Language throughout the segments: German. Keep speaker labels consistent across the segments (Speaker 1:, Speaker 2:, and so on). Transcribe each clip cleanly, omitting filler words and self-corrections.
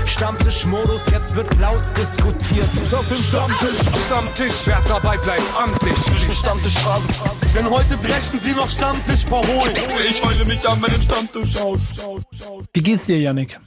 Speaker 1: Stammtischmodus, jetzt wird laut diskutiert.
Speaker 2: Auf dem Stammtisch, wer dabei bleibt, amtlich.
Speaker 3: Stammtischphase, denn heute brechen sie noch Stammtisch verholen.
Speaker 2: Ich heule mich an meinem Stammtisch aus.
Speaker 4: Wie geht's dir, Yannick?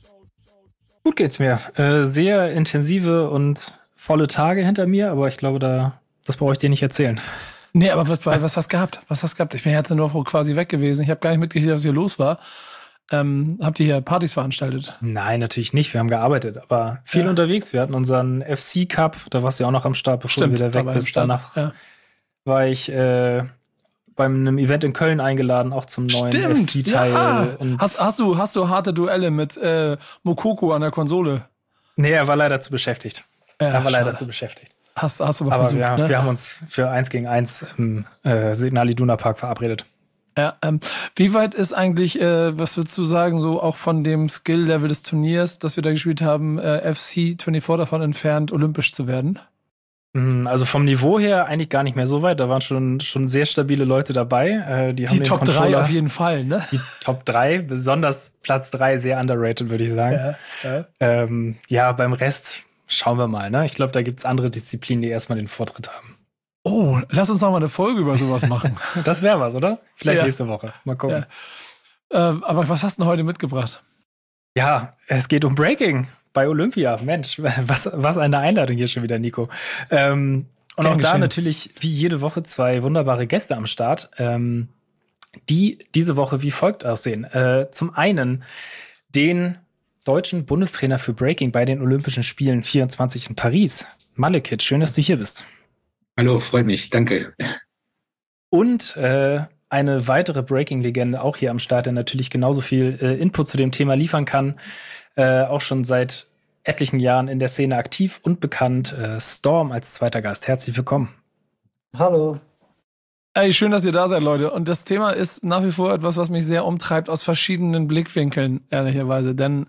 Speaker 5: Gut geht's mir. Sehr intensive und volle Tage hinter mir, aber ich glaube, das brauche ich dir nicht erzählen.
Speaker 4: Nee, aber was hast du gehabt? Ich bin jetzt in der Woche quasi weg gewesen. Ich habe gar nicht mitgekriegt, was hier los war. Habt ihr hier Partys veranstaltet?
Speaker 5: Nein, natürlich nicht. Wir haben gearbeitet, aber viel unterwegs. Wir hatten unseren FC Cup, da warst du ja auch noch am Start, bevor du wieder weg bist. Danach war ich bei einem Event in Köln eingeladen, auch zum neuen FC-Teil.
Speaker 4: Ja. Und hast du harte Duelle mit Mokoko an der Konsole?
Speaker 5: Nee, er war leider zu beschäftigt.
Speaker 4: Hast du aber
Speaker 5: versucht,
Speaker 4: ne?
Speaker 5: Wir haben uns für 1 gegen 1 im Signal Iduna Park verabredet.
Speaker 4: Ja, wie weit ist eigentlich, was würdest du sagen, so auch von dem Skill-Level des Turniers, das wir da gespielt haben, FC 24 davon entfernt, olympisch zu werden?
Speaker 5: Also vom Niveau her eigentlich gar nicht mehr so weit. Da waren schon sehr stabile Leute dabei. Die haben den
Speaker 4: Top 3 auf jeden Fall, ne?
Speaker 5: Die Top 3, besonders Platz 3, sehr underrated, würde ich sagen. Ja, beim Rest schauen wir mal, ne? Ich glaube, da gibt's andere Disziplinen, die erstmal den Vortritt haben.
Speaker 4: Oh, lass uns noch mal eine Folge über sowas machen.
Speaker 5: Das wäre was, oder? Vielleicht nächste Woche. Mal gucken.
Speaker 4: Ja. Aber was hast du denn heute mitgebracht?
Speaker 5: Ja, es geht um Breaking bei Olympia. Mensch, was eine Einladung hier schon wieder, Nico. Und auch da natürlich wie jede Woche 2 wunderbare Gäste am Start, die diese Woche wie folgt aussehen. Zum einen den deutschen Bundestrainer für Breaking bei den Olympischen Spielen 24 in Paris. Malekith, schön, dass du hier bist.
Speaker 6: Hallo, freut mich, danke.
Speaker 5: Und eine weitere Breaking-Legende auch hier am Start, der natürlich genauso viel Input zu dem Thema liefern kann. Auch schon seit etlichen Jahren in der Szene aktiv und bekannt. Storm als zweiter Gast. Herzlich willkommen.
Speaker 7: Hallo.
Speaker 4: Ey, schön, dass ihr da seid, Leute. Und das Thema ist nach wie vor etwas, was mich sehr umtreibt, aus verschiedenen Blickwinkeln, ehrlicherweise. Denn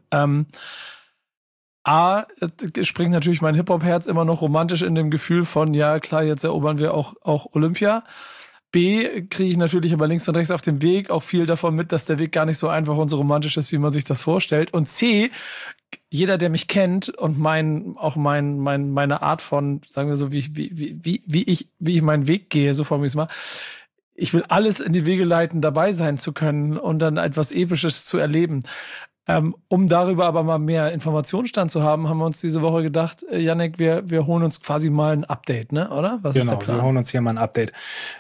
Speaker 4: A, springt natürlich mein Hip-Hop-Herz immer noch romantisch in dem Gefühl von, ja klar, jetzt erobern wir auch Olympia. B, kriege ich natürlich aber links und rechts auf dem Weg auch viel davon mit, dass der Weg gar nicht so einfach und so romantisch ist, wie man sich das vorstellt. Und C, jeder, der mich kennt und meine Art von, sagen wir so, wie ich meinen Weg gehe, so formuliere ich es mal, ich will alles in die Wege leiten, dabei sein zu können und dann etwas Episches zu erleben. Um darüber aber mal mehr Informationsstand zu haben, haben wir uns diese Woche gedacht, Yannick, wir holen uns quasi mal ein Update, ne? Oder? Was ist der Plan?
Speaker 5: Wir holen uns hier mal ein Update.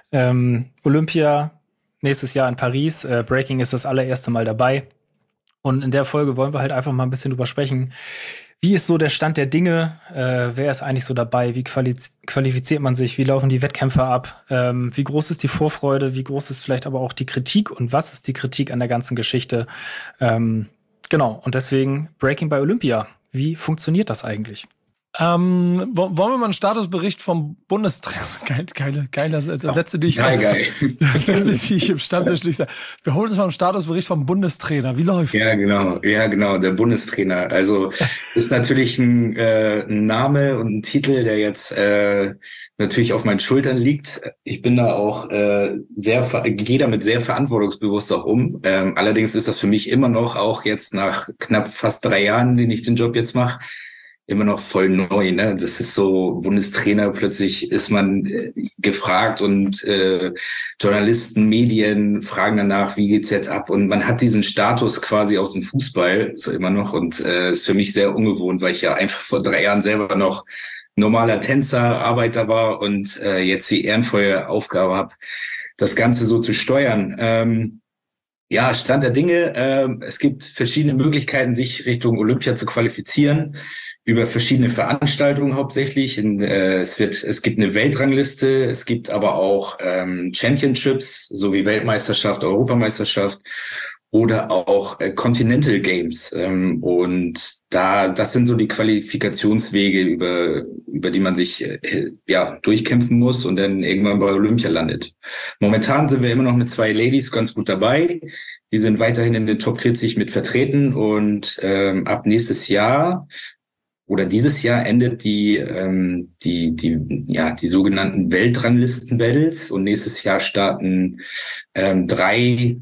Speaker 5: Olympia nächstes Jahr in Paris. Breaking ist das allererste Mal dabei. Und in der Folge wollen wir halt einfach mal ein bisschen drüber sprechen. Wie ist so der Stand der Dinge? Wer ist eigentlich so dabei? Wie qualifiziert man sich? Wie laufen die Wettkämpfe ab? Wie groß ist die Vorfreude? Wie groß ist vielleicht aber auch die Kritik? Und was ist die Kritik an der ganzen Geschichte? Genau, und deswegen Breaking bei Olympia. Wie funktioniert das eigentlich?
Speaker 4: Wollen wir mal einen Statusbericht vom Bundestrainer? Geile Sätze, die ich im Stammtisch nicht sage. Wir holen uns mal einen Statusbericht vom Bundestrainer. Wie läuft's?
Speaker 6: Ja, genau, der Bundestrainer. Also ist natürlich ein Name und ein Titel, der jetzt natürlich auf meinen Schultern liegt. Ich bin da auch gehe damit sehr verantwortungsbewusst auch um. Allerdings ist das für mich immer noch, auch jetzt nach knapp fast 3 Jahren, den ich den Job jetzt mache, immer noch voll neu, ne? Das ist so, Bundestrainer, plötzlich ist man gefragt und Journalisten, Medien fragen danach, wie geht's jetzt ab? Und man hat diesen Status quasi aus dem Fußball, so immer noch, und ist für mich sehr ungewohnt, weil ich ja einfach vor 3 Jahren selber noch normaler Tänzer, Arbeiter war und jetzt die ehrenvolle Aufgabe habe, das Ganze so zu steuern. Ja, Stand der Dinge, es gibt verschiedene Möglichkeiten, sich Richtung Olympia zu qualifizieren, über verschiedene Veranstaltungen hauptsächlich. Es gibt eine Weltrangliste, es gibt aber auch Championships, sowie Weltmeisterschaft, Europameisterschaft oder auch Continental Games. Und das sind so die Qualifikationswege, über die man sich durchkämpfen muss und dann irgendwann bei Olympia landet. Momentan sind wir immer noch mit 2 Ladies ganz gut dabei. Die sind weiterhin in den Top 40 mit vertreten und ab nächstes Jahr oder dieses Jahr endet die sogenannten Weltranglisten-Battles und nächstes Jahr starten drei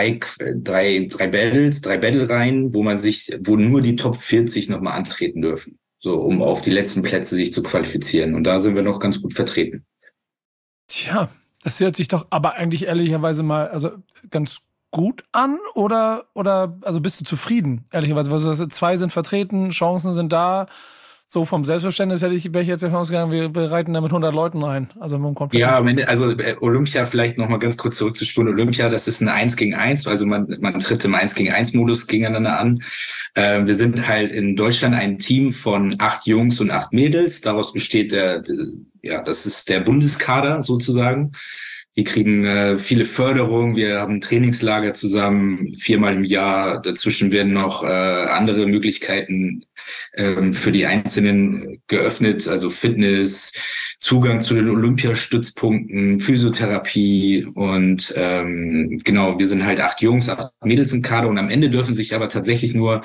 Speaker 6: Battles, 3 Battle-Reihen, wo nur die Top 40 nochmal antreten dürfen. So, um auf die letzten Plätze sich zu qualifizieren. Und da sind wir noch ganz gut vertreten.
Speaker 4: Tja, das hört sich doch aber eigentlich ehrlicherweise mal ganz gut an oder also bist du zufrieden, ehrlicherweise? Also 2 sind vertreten, Chancen sind da. So vom Selbstverständnis wäre ich jetzt davon ausgegangen, wir reiten da mit 100 Leuten rein. Also mit dem Kompletten.
Speaker 6: Ja, also Olympia, vielleicht nochmal ganz kurz zurückzuspulen. Olympia, das ist ein 1 gegen 1, also man tritt im 1 gegen 1 Modus gegeneinander an. Wir sind halt in Deutschland ein Team von 8 Jungs und 8 Mädels. Daraus besteht das ist der Bundeskader sozusagen. Die kriegen viele Förderung, wir haben Trainingslager zusammen, 4-mal im Jahr. Dazwischen werden noch andere Möglichkeiten für die Einzelnen geöffnet, also Fitness, Zugang zu den Olympiastützpunkten, Physiotherapie und genau, wir sind halt 8 Jungs, 8 Mädels im Kader und am Ende dürfen sich aber tatsächlich nur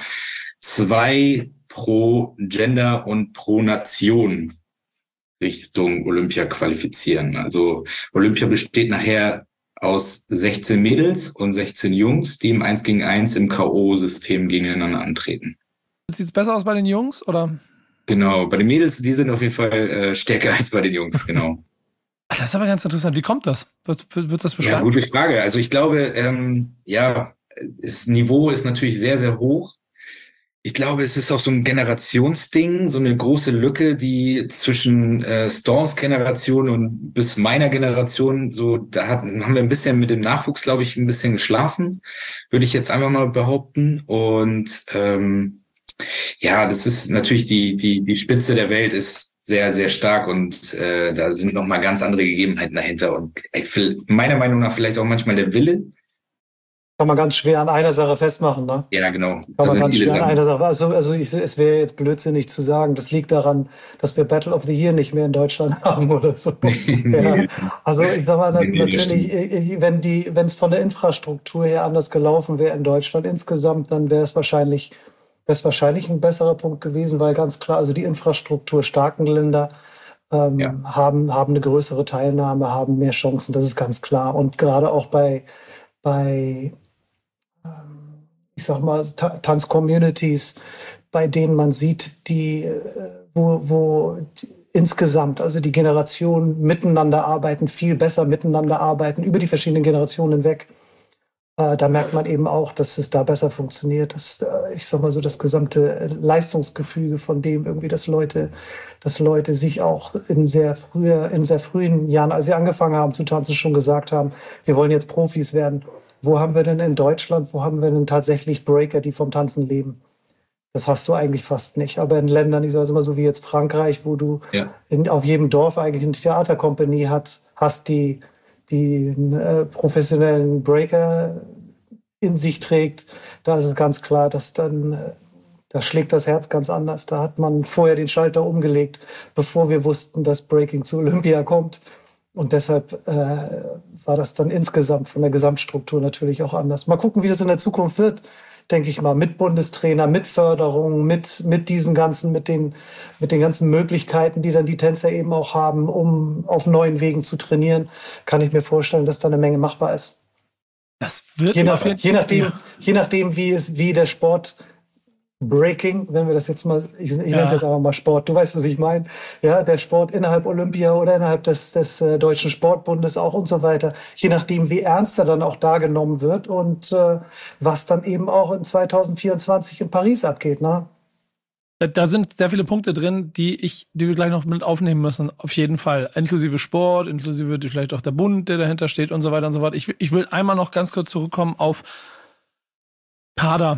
Speaker 6: 2 pro Gender und pro Nation Richtung Olympia qualifizieren. Also Olympia besteht nachher aus 16 Mädels und 16 Jungs, die im 1 gegen 1 im K.O.-System gegeneinander antreten.
Speaker 4: Sieht es besser aus bei den Jungs, oder?
Speaker 6: Genau, bei den Mädels, die sind auf jeden Fall stärker als bei den Jungs, genau.
Speaker 4: Das ist aber ganz interessant. Wie kommt das? Wird das beschreiben?
Speaker 6: Ja, gute Frage. Also ich glaube, das Niveau ist natürlich sehr, sehr hoch. Ich glaube, es ist auch so ein Generationsding, so eine große Lücke, die zwischen Storms Generation und bis meiner Generation, so da haben wir ein bisschen mit dem Nachwuchs, glaube ich, ein bisschen geschlafen, würde ich jetzt einfach mal behaupten. Und das ist natürlich die Spitze der Welt ist sehr, sehr stark und da sind nochmal ganz andere Gegebenheiten dahinter. Und meiner Meinung nach vielleicht auch manchmal der Wille.
Speaker 7: Kann man ganz schwer an einer Sache festmachen, ne?
Speaker 6: Ja, genau.
Speaker 7: Kann man ganz schwer an einer Sache. Es wäre jetzt blödsinnig zu sagen, das liegt daran, dass wir Battle of the Year nicht mehr in Deutschland haben oder so. Ja. Also ich sag mal, natürlich, wenn es von der Infrastruktur her anders gelaufen wäre in Deutschland insgesamt, dann wäre es wahrscheinlich ein besserer Punkt gewesen, weil ganz klar, also die infrastrukturstarken Länder haben eine größere Teilnahme, haben mehr Chancen, das ist ganz klar. Und gerade auch bei ich sag mal, Tanzcommunities, bei denen man sieht, wo insgesamt, also die Generationen miteinander arbeiten, viel besser miteinander arbeiten, über die verschiedenen Generationen hinweg. Da merkt man eben auch, dass es da besser funktioniert. Ich sag mal so, das gesamte Leistungsgefüge von dem irgendwie, dass Leute sich auch in sehr frühen Jahren, als sie angefangen haben zu tanzen, schon gesagt haben, wir wollen jetzt Profis werden. Wo haben wir denn in Deutschland, wo haben wir denn tatsächlich Breaker, die vom Tanzen leben? Das hast du eigentlich fast nicht. Aber in Ländern, ich sage immer so wie jetzt Frankreich, wo du auf jedem Dorf eigentlich eine Theaterkompanie hast, die professionellen Breaker in sich trägt, da ist es ganz klar, dass da schlägt das Herz ganz anders. Da hat man vorher den Schalter umgelegt, bevor wir wussten, dass Breaking zu Olympia kommt. Und deshalb war das dann insgesamt von der Gesamtstruktur natürlich auch anders. Mal gucken, wie das in der Zukunft wird, denke ich mal, mit Bundestrainer, mit Förderung, mit den ganzen Möglichkeiten, die dann die Tänzer eben auch haben, um auf neuen Wegen zu trainieren, kann ich mir vorstellen, dass da eine Menge machbar ist.
Speaker 4: Das wird
Speaker 7: je nachdem, wie der Sport Breaking, wenn wir das jetzt mal, ich nenne es jetzt einfach mal Sport, du weißt, was ich meine, ja, der Sport innerhalb Olympia oder innerhalb des Deutschen Sportbundes auch und so weiter, je nachdem, wie ernst er dann auch da genommen wird und was dann eben auch in 2024 in Paris abgeht, ne?
Speaker 4: Da sind sehr viele Punkte drin, die wir gleich noch mit aufnehmen müssen, auf jeden Fall. Inklusive Sport, inklusive vielleicht auch der Bund, der dahinter steht und so weiter und so fort. Ich will einmal noch ganz kurz zurückkommen auf Kader.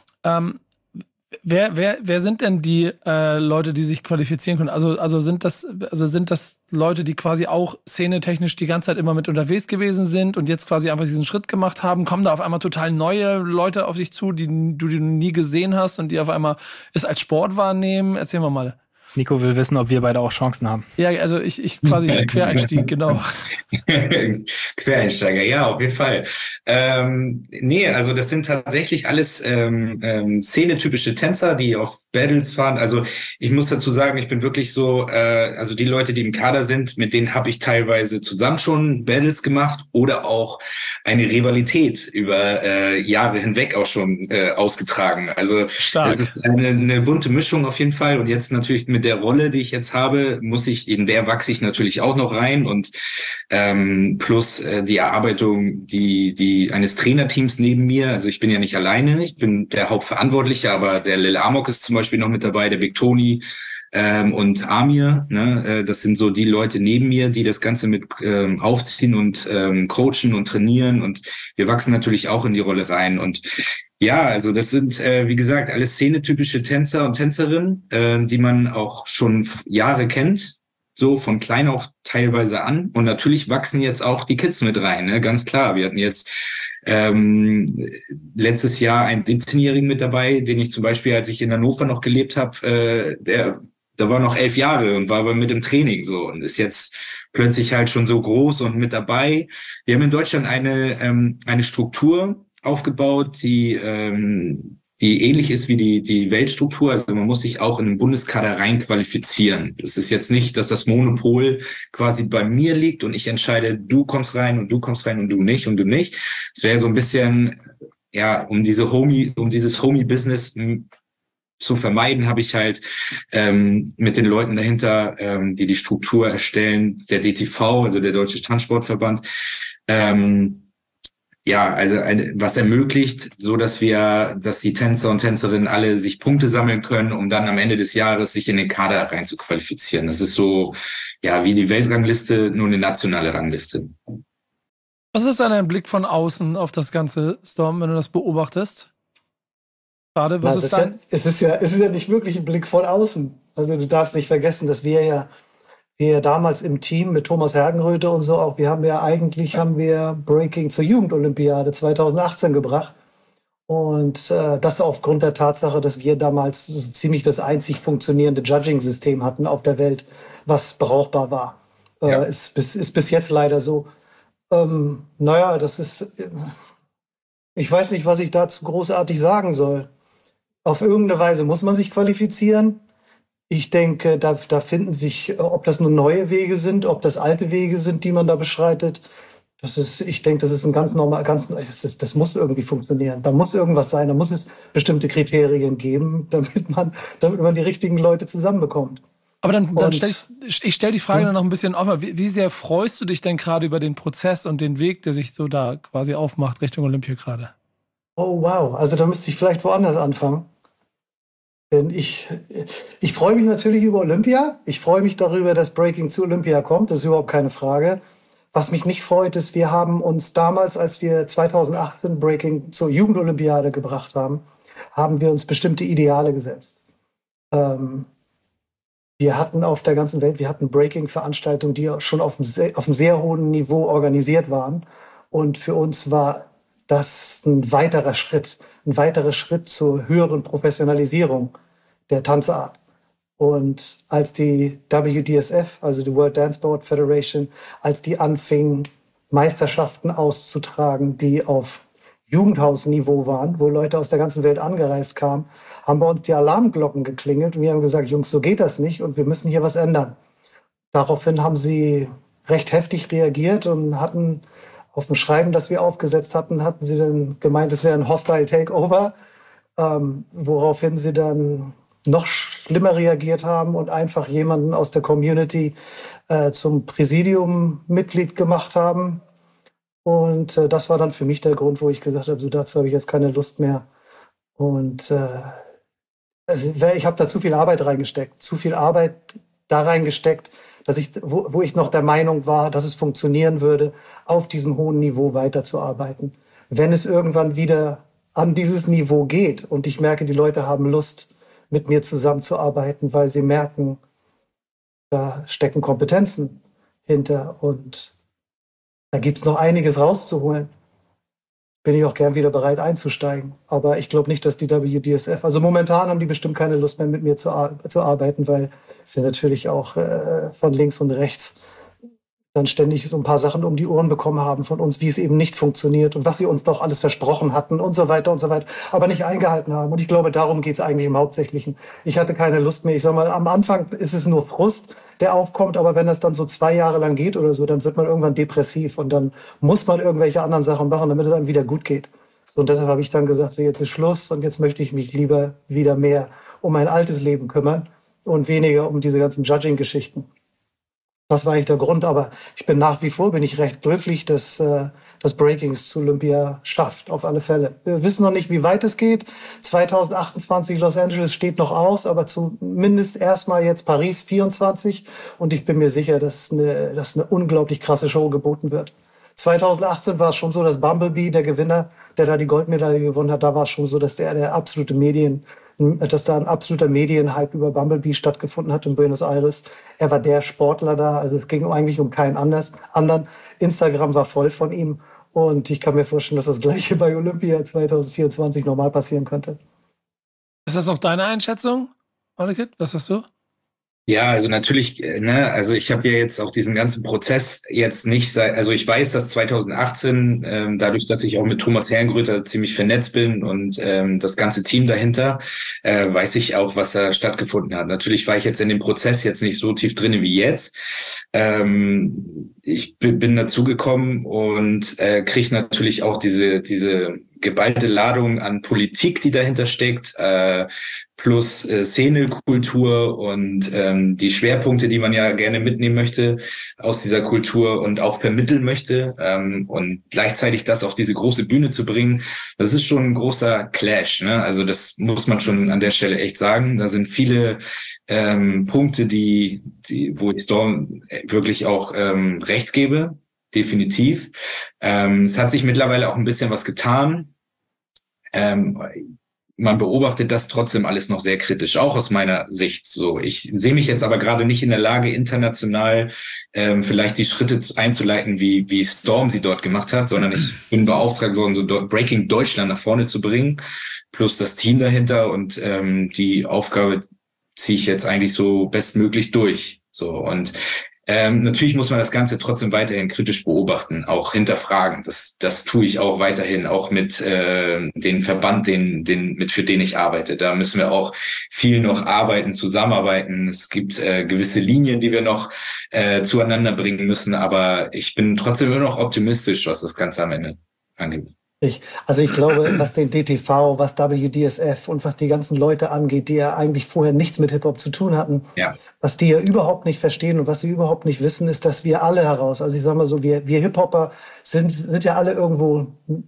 Speaker 4: Wer sind denn die Leute, die sich qualifizieren können? Also sind das Leute, die quasi auch szenetechnisch die ganze Zeit immer mit unterwegs gewesen sind und jetzt quasi einfach diesen Schritt gemacht haben? Kommen da auf einmal total neue Leute auf dich zu, die du nie gesehen hast und die auf einmal es als Sport wahrnehmen? Erzähl mal.
Speaker 5: Nico will wissen, ob wir beide auch Chancen haben.
Speaker 4: Ja, also ich quasi Quereinstieg, genau.
Speaker 6: Quereinsteiger, ja, auf jeden Fall. Nee, also das sind tatsächlich alles szenetypische Tänzer, die auf Battles fahren. Also ich muss dazu sagen, ich bin wirklich so, also die Leute, die im Kader sind, mit denen habe ich teilweise zusammen schon Battles gemacht oder auch eine Rivalität über Jahre hinweg auch schon ausgetragen. Also
Speaker 4: Stark.
Speaker 6: es ist eine bunte Mischung auf jeden Fall. Und jetzt natürlich mit der Rolle, die ich jetzt habe, in der wachse ich natürlich auch noch rein und plus die Erarbeitung eines Trainerteams neben mir. Also ich bin ja nicht alleine, ich bin der Hauptverantwortliche, aber der Lil Amok ist zum Beispiel noch mit dabei, der Big Tony und Amir. Ne? Das sind so die Leute neben mir, die das Ganze mit aufziehen und coachen und trainieren. Und wir wachsen natürlich auch in die Rolle rein. Und ja, also das sind, wie gesagt, alles szenetypische Tänzer und Tänzerinnen, die man auch schon Jahre kennt, so von klein auch teilweise an. Und natürlich wachsen jetzt auch die Kids mit rein, ne? Ganz klar. Wir hatten jetzt letztes Jahr einen 17-Jährigen mit dabei, den ich zum Beispiel, als ich in Hannover noch gelebt habe, da war noch 11 Jahre und war aber mit im Training so und ist jetzt plötzlich halt schon so groß und mit dabei. Wir haben in Deutschland eine Struktur aufgebaut, die ähnlich ist wie die Weltstruktur. Also man muss sich auch in den Bundeskader rein qualifizieren. Das ist jetzt nicht, dass das Monopol quasi bei mir liegt und ich entscheide, du kommst rein und du kommst rein und du nicht und du nicht. Es wäre so ein bisschen, ja, um dieses Homie-Business zu vermeiden, habe ich halt mit den Leuten dahinter, die Struktur erstellen, der DTV, also der Deutsche Tanzsportverband, ja, also was ermöglicht, so dass die Tänzer und Tänzerinnen alle sich Punkte sammeln können, um dann am Ende des Jahres sich in den Kader rein zu qualifizieren. Das ist so, ja, wie die Weltrangliste, nur eine nationale Rangliste.
Speaker 4: Was ist dein Blick von außen auf das ganze, Storm, wenn du das beobachtest? Gerade, was ist dann?
Speaker 7: Es ist ja nicht wirklich ein Blick von außen. Also du darfst nicht vergessen, dass wir damals im Team mit Thomas Hergenröther und so auch, haben wir Breaking zur Jugendolympiade 2018 gebracht. Und das aufgrund der Tatsache, dass wir damals so ziemlich das einzig funktionierende Judging-System hatten auf der Welt, was brauchbar war.
Speaker 6: Ja.
Speaker 7: Ist bis jetzt leider so. Naja, ich weiß nicht, was ich dazu großartig sagen soll. Auf irgendeine Weise muss man sich qualifizieren. Ich denke, da finden sich, ob das nur neue Wege sind, ob das alte Wege sind, die man da beschreitet. Ich denke, das ist ein das muss irgendwie funktionieren. Da muss irgendwas sein, da muss es bestimmte Kriterien geben, damit man die richtigen Leute zusammenbekommt.
Speaker 4: Aber dann ich stell die Frage dann noch ein bisschen auf. Wie sehr freust du dich denn gerade über den Prozess und den Weg, der sich so da quasi aufmacht Richtung Olympia gerade?
Speaker 7: Oh wow, also da müsste ich vielleicht woanders anfangen. Denn ich freue mich natürlich über Olympia. Ich freue mich darüber, dass Breaking zu Olympia kommt. Das ist überhaupt keine Frage. Was mich nicht freut, ist, wir haben uns damals, als wir 2018 Breaking zur Jugendolympiade gebracht haben, haben wir uns bestimmte Ideale gesetzt. Wir hatten auf der ganzen Welt, Breaking-Veranstaltungen, die schon auf einem sehr hohen Niveau organisiert waren. Und für uns war das ein weiterer Schritt zur höheren Professionalisierung der Tanzart. Und als die WDSF, also die World Dance Sport Federation, als die anfingen, Meisterschaften auszutragen, die auf Jugendhausniveau waren, wo Leute aus der ganzen Welt angereist kamen, haben bei uns die Alarmglocken geklingelt und wir haben gesagt, Jungs, so geht das nicht und wir müssen hier was ändern. Daraufhin haben sie recht heftig reagiert und hatten auf dem Schreiben, das wir aufgesetzt hatten, hatten sie dann gemeint, es wäre ein Hostile Takeover, woraufhin sie dann noch schlimmer reagiert haben und einfach jemanden aus der Community zum Präsidium-Mitglied gemacht haben. Und das war dann für mich der Grund, wo ich gesagt habe, so dazu habe ich jetzt keine Lust mehr. Und ich habe da zu viel Arbeit da reingesteckt, dass wo ich noch der Meinung war, dass es funktionieren würde, auf diesem hohen Niveau weiterzuarbeiten. Wenn es irgendwann wieder an dieses Niveau geht und ich merke, die Leute haben Lust, mit mir zusammenzuarbeiten, weil sie merken, da stecken Kompetenzen hinter und da gibt's noch einiges rauszuholen. bin ich auch gern wieder bereit einzusteigen. Aber ich glaube nicht, dass die WDSF, also momentan haben die bestimmt keine Lust mehr mit mir zu arbeiten, weil es ja natürlich auch von links und rechts dann ständig so ein paar Sachen um die Ohren bekommen haben von uns, wie es eben nicht funktioniert und was sie uns doch alles versprochen hatten und so weiter, aber nicht eingehalten haben. Und ich glaube, darum geht es eigentlich im Hauptsächlichen. Ich hatte keine Lust mehr. Ich sag mal, am Anfang ist es nur Frust, der aufkommt, aber wenn das dann so 2 Jahre lang geht oder so, dann wird man irgendwann depressiv und dann muss man irgendwelche anderen Sachen machen, damit es dann wieder gut geht. Und deshalb habe ich dann gesagt, so, jetzt ist Schluss und jetzt möchte ich mich lieber wieder mehr um mein altes Leben kümmern und weniger um diese ganzen Judging-Geschichten. Das war eigentlich der Grund, aber ich bin nach wie vor recht glücklich, dass das Breakings zu Olympia schafft, auf alle Fälle. Wir wissen noch nicht, wie weit es geht. 2028 Los Angeles steht noch aus, aber zumindest erstmal jetzt Paris 24 und ich bin mir sicher, dass eine unglaublich krasse Show geboten wird. 2018 war es schon so, dass Bumblebee, der Gewinner, der da die Goldmedaille gewonnen hat, da war es schon so, dass da ein absoluter Medienhype über Bumblebee stattgefunden hat in Buenos Aires. Er war der Sportler da, also es ging eigentlich um keinen anderen. Instagram war voll von ihm und ich kann mir vorstellen, dass das Gleiche bei Olympia 2024 nochmal passieren könnte.
Speaker 4: Ist das auch deine Einschätzung, Malekith? Was hast du?
Speaker 6: Ja, also natürlich, ne, also ich habe ja jetzt auch diesen ganzen Prozess jetzt nicht also ich weiß, dass 2018, dadurch, dass ich auch mit Thomas Herrengröther ziemlich vernetzt bin und das ganze Team dahinter, weiß ich auch, was da stattgefunden hat. Natürlich war ich jetzt in dem Prozess jetzt nicht so tief drin wie jetzt. Ich bin dazugekommen und kriege natürlich auch diese geballte Ladung an Politik, die dahinter steckt, plus Szenekultur und die Schwerpunkte, die man ja gerne mitnehmen möchte aus dieser Kultur und auch vermitteln möchte und gleichzeitig das auf diese große Bühne zu bringen, das ist schon ein großer Clash, ne? Also das muss man schon an der Stelle echt sagen. Da sind viele Punkte, wo ich Storm wirklich auch recht gebe. Definitiv. Es hat sich mittlerweile auch ein bisschen was getan. Man beobachtet das trotzdem alles noch sehr kritisch, auch aus meiner Sicht so. Ich sehe mich jetzt aber gerade nicht in der Lage, international vielleicht die Schritte einzuleiten, wie Storm sie dort gemacht hat, sondern ich bin beauftragt worden, so dort Breaking Deutschland nach vorne zu bringen, plus das Team dahinter und die Aufgabe ziehe ich jetzt eigentlich so bestmöglich durch. So und natürlich muss man das Ganze trotzdem weiterhin kritisch beobachten, auch hinterfragen. Das tue ich auch weiterhin, auch mit den Verband, für den ich arbeite. Da müssen wir auch viel noch arbeiten, zusammenarbeiten. Es gibt gewisse Linien, die wir noch zueinander bringen müssen, aber ich bin trotzdem immer noch optimistisch, was das Ganze am Ende angeht.
Speaker 7: Ich glaube, was den DTV, was WDSF und was die ganzen Leute angeht, die ja eigentlich vorher nichts mit Hip-Hop zu tun hatten,
Speaker 6: ja.
Speaker 7: Was die ja überhaupt nicht verstehen und was sie überhaupt nicht wissen, ist, dass wir alle also ich sag mal so, wir Hip-Hopper sind ja alle irgendwo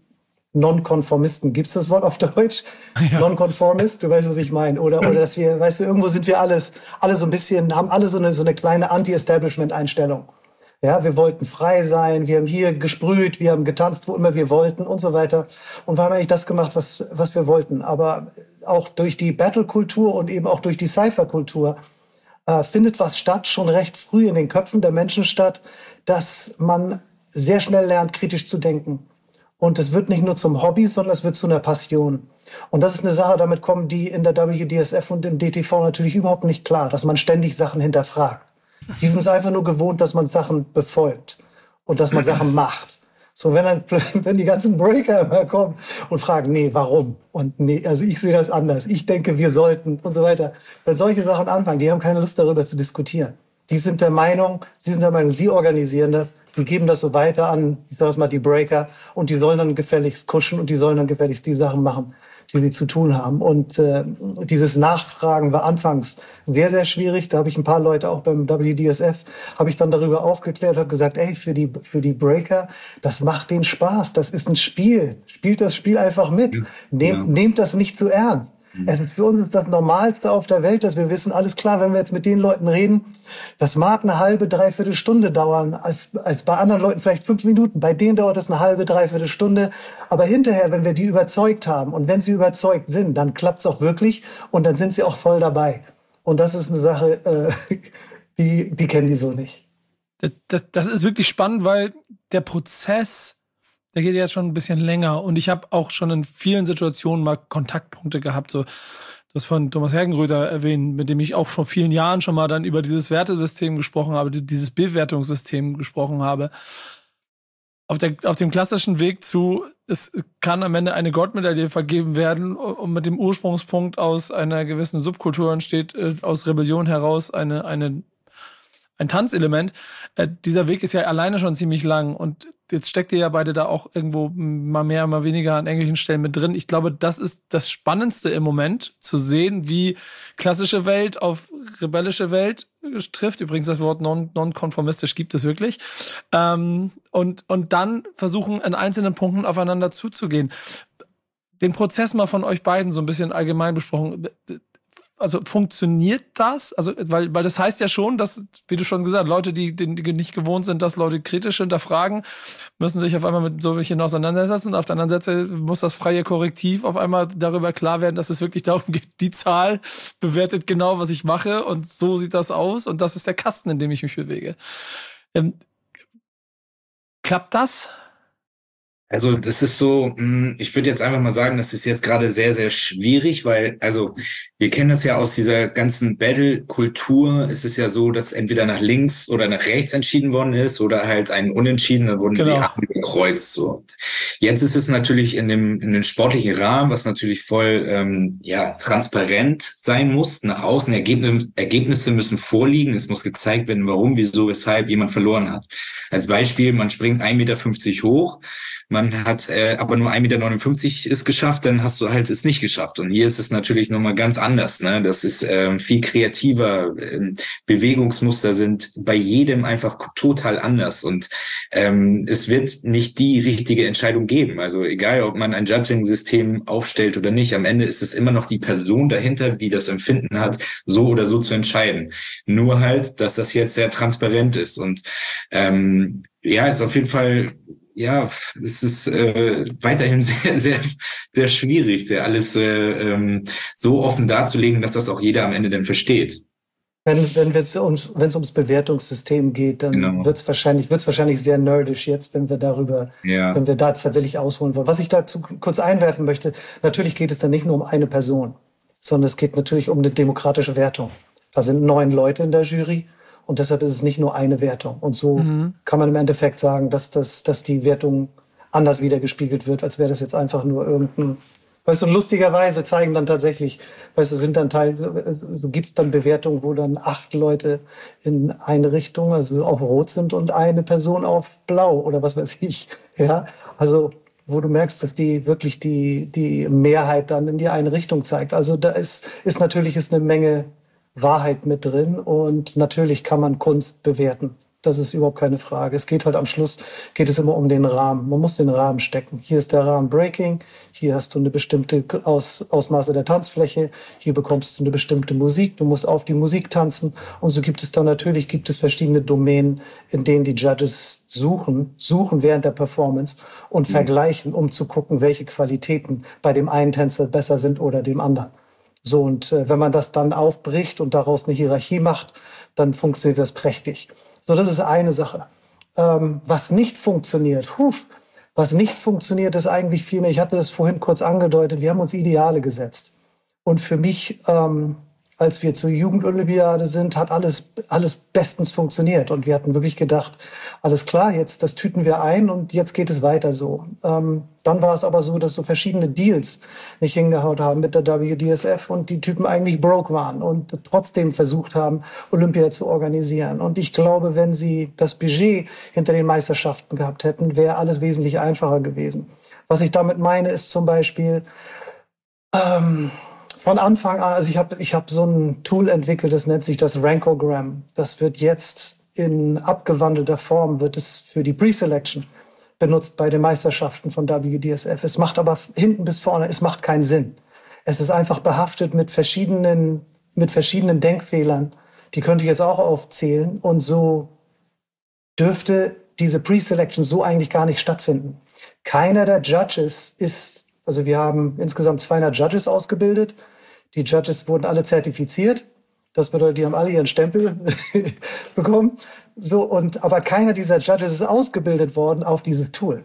Speaker 7: Nonkonformisten. Gibt's das Wort auf Deutsch? Ja. Nonkonformist, du weißt, was ich meine. Oder dass wir, weißt du, irgendwo sind wir alle so ein bisschen, haben alle so eine kleine Anti-Establishment-Einstellung. Ja, wir wollten frei sein, wir haben hier gesprüht, wir haben getanzt, wo immer wir wollten und so weiter. Und wir haben eigentlich das gemacht, was wir wollten. Aber auch durch die Battle-Kultur und eben auch durch die Cypher-Kultur findet was statt, schon recht früh in den Köpfen der Menschen statt, dass man sehr schnell lernt, kritisch zu denken. Und es wird nicht nur zum Hobby, sondern es wird zu einer Passion. Und das ist eine Sache, damit kommen die in der WDSF und im DTV natürlich überhaupt nicht klar, dass man ständig Sachen hinterfragt. Die sind es einfach nur gewohnt, dass man Sachen befolgt und dass man Sachen macht. So, wenn die ganzen Breaker immer kommen und fragen, nee, warum? Und nee, also ich sehe das anders. Ich denke, wir sollten und so weiter. Wenn solche Sachen anfangen, die haben keine Lust darüber zu diskutieren. Sie sind der Meinung, sie organisieren das, sie geben das so weiter an, ich sage es mal, die Breaker und die sollen dann gefälligst kuschen und die sollen dann gefälligst die Sachen machen, die sie zu tun haben. Und dieses Nachfragen war anfangs sehr, sehr schwierig. Da habe ich ein paar Leute auch beim WDSF, habe ich dann darüber aufgeklärt, habe gesagt, ey, für die Breaker, das macht denen Spaß, das ist ein Spiel. Spielt das Spiel einfach mit. Nehmt das nicht zu ernst. Es ist für uns das Normalste auf der Welt, dass wir wissen, alles klar, wenn wir jetzt mit den Leuten reden, das mag eine halbe, dreiviertel Stunde dauern, als bei anderen Leuten vielleicht 5 Minuten. Bei denen dauert es eine halbe, dreiviertel Stunde. Aber hinterher, wenn wir die überzeugt haben und wenn sie überzeugt sind, dann klappt es auch wirklich und dann sind sie auch voll dabei. Und das ist eine Sache, die kennen die so nicht.
Speaker 4: Das ist wirklich spannend, weil der Prozess der geht jetzt schon ein bisschen länger. Und ich habe auch schon in vielen Situationen mal Kontaktpunkte gehabt. So, du hast von Thomas Hergenröder erwähnt, mit dem ich auch vor vielen Jahren schon mal dann über dieses Wertesystem gesprochen habe, dieses Bewertungssystem gesprochen habe. Auf dem klassischen Weg zu, es kann am Ende eine Goldmedaille vergeben werden und mit dem Ursprungspunkt aus einer gewissen Subkultur entsteht aus Rebellion heraus ein Tanzelement. Dieser Weg ist ja alleine schon ziemlich lang und jetzt steckt ihr ja beide da auch irgendwo mal mehr, mal weniger an irgendwelchen Stellen mit drin. Ich glaube, das ist das Spannendste im Moment, zu sehen, wie klassische Welt auf rebellische Welt trifft. Übrigens, das Wort nonkonformistisch gibt es wirklich. Und dann versuchen, an einzelnen Punkten aufeinander zuzugehen. Den Prozess mal von euch beiden so ein bisschen allgemein besprochen. Also funktioniert das? Also, weil das heißt ja schon, dass, wie du schon gesagt hast, Leute, die nicht gewohnt sind, dass Leute kritisch hinterfragen, müssen sich auf einmal mit solchen auseinandersetzen. Auf der anderen Seite muss das freie Korrektiv auf einmal darüber klar werden, dass es wirklich darum geht, die Zahl bewertet genau, was ich mache und so sieht das aus und das ist der Kasten, in dem ich mich bewege. Klappt das?
Speaker 6: Also das ist so, ich würde jetzt einfach mal sagen, das ist jetzt gerade sehr, sehr schwierig, weil, also wir kennen das ja aus dieser ganzen Battle-Kultur. Es ist ja so, dass entweder nach links oder nach rechts entschieden worden ist oder halt ein Unentschieden, dann wurden die Arme gekreuzt. So. Jetzt ist es natürlich in dem sportlichen Rahmen, was natürlich voll transparent sein muss. Nach außen Ergebnisse müssen vorliegen. Es muss gezeigt werden, warum, wieso, weshalb jemand verloren hat. Als Beispiel, man springt 1,50 Meter hoch. Man hat aber nur 1,59 Meter es geschafft, dann hast du halt es nicht geschafft. Und hier ist es natürlich nochmal ganz anders. Ne? Das ist viel kreativer. Bewegungsmuster sind bei jedem einfach total anders. Und es wird nicht die richtige Entscheidung geben. Also egal, ob man ein Judging-System aufstellt oder nicht, am Ende ist es immer noch die Person dahinter, die das Empfinden hat, so oder so zu entscheiden. Nur halt, dass das jetzt sehr transparent ist. Und ist auf jeden Fall... Ja, es ist weiterhin sehr, sehr, sehr schwierig, alles so offen darzulegen, dass das auch jeder am Ende dann versteht.
Speaker 7: Wenn es ums Bewertungssystem geht, dann wird's wahrscheinlich sehr nerdisch jetzt, wenn wir da tatsächlich ausholen wollen. Was ich dazu kurz einwerfen möchte, natürlich geht es dann nicht nur um eine Person, sondern es geht natürlich um eine demokratische Wertung. Da sind 9 Leute in der Jury. Und deshalb ist es nicht nur eine Wertung. Und so kann man im Endeffekt sagen, dass die Wertung anders wiedergespiegelt wird, als wäre das jetzt einfach nur irgendein, weißt du, lustigerweise zeigen dann tatsächlich, weißt du, so gibt's dann Bewertungen, wo dann 8 Leute in eine Richtung, also auf Rot sind und eine Person auf Blau oder was weiß ich. Ja, also wo du merkst, dass die wirklich die Mehrheit dann in die eine Richtung zeigt. Also da ist eine Menge Wahrheit mit drin und natürlich kann man Kunst bewerten. Das ist überhaupt keine Frage. Es geht halt am Schluss, geht es immer um den Rahmen. Man muss den Rahmen stecken. Hier ist der Rahmen Breaking, hier hast du eine bestimmte Ausmaße der Tanzfläche, hier bekommst du eine bestimmte Musik, du musst auf die Musik tanzen und so gibt es verschiedene Domänen, in denen die Judges suchen während der Performance und vergleichen, um zu gucken, welche Qualitäten bei dem einen Tänzer besser sind oder dem anderen. So, und wenn man das dann aufbricht und daraus eine Hierarchie macht, dann funktioniert das prächtig. So, das ist eine Sache. Was nicht funktioniert ist eigentlich viel mehr, ich hatte das vorhin kurz angedeutet, wir haben uns Ideale gesetzt. Und für mich, als wir zur Jugendolympiade sind, hat alles bestens funktioniert. Und wir hatten wirklich gedacht, alles klar, jetzt das tüten wir ein und jetzt geht es weiter so. Dann war es aber so, dass so verschiedene Deals nicht hingehauen haben mit der WDSF und die Typen eigentlich broke waren und trotzdem versucht haben, Olympia zu organisieren. Und ich glaube, wenn sie das Budget hinter den Meisterschaften gehabt hätten, wäre alles wesentlich einfacher gewesen. Was ich damit meine, ist zum Beispiel, von Anfang an, also ich hab so ein Tool entwickelt, das nennt sich das Rankogram. Das wird jetzt in abgewandelter Form, wird es für die Pre-Selection benutzt bei den Meisterschaften von WDSF. Es macht aber hinten bis vorne, es macht keinen Sinn. Es ist einfach behaftet mit verschiedenen Denkfehlern. Die könnte ich jetzt auch aufzählen. Und so dürfte diese Pre-Selection so eigentlich gar nicht stattfinden. Keiner der Judges also wir haben insgesamt 200 Judges ausgebildet. Die Judges wurden alle zertifiziert. Das bedeutet, die haben alle ihren Stempel bekommen. So, aber keiner dieser Judges ist ausgebildet worden auf dieses Tool.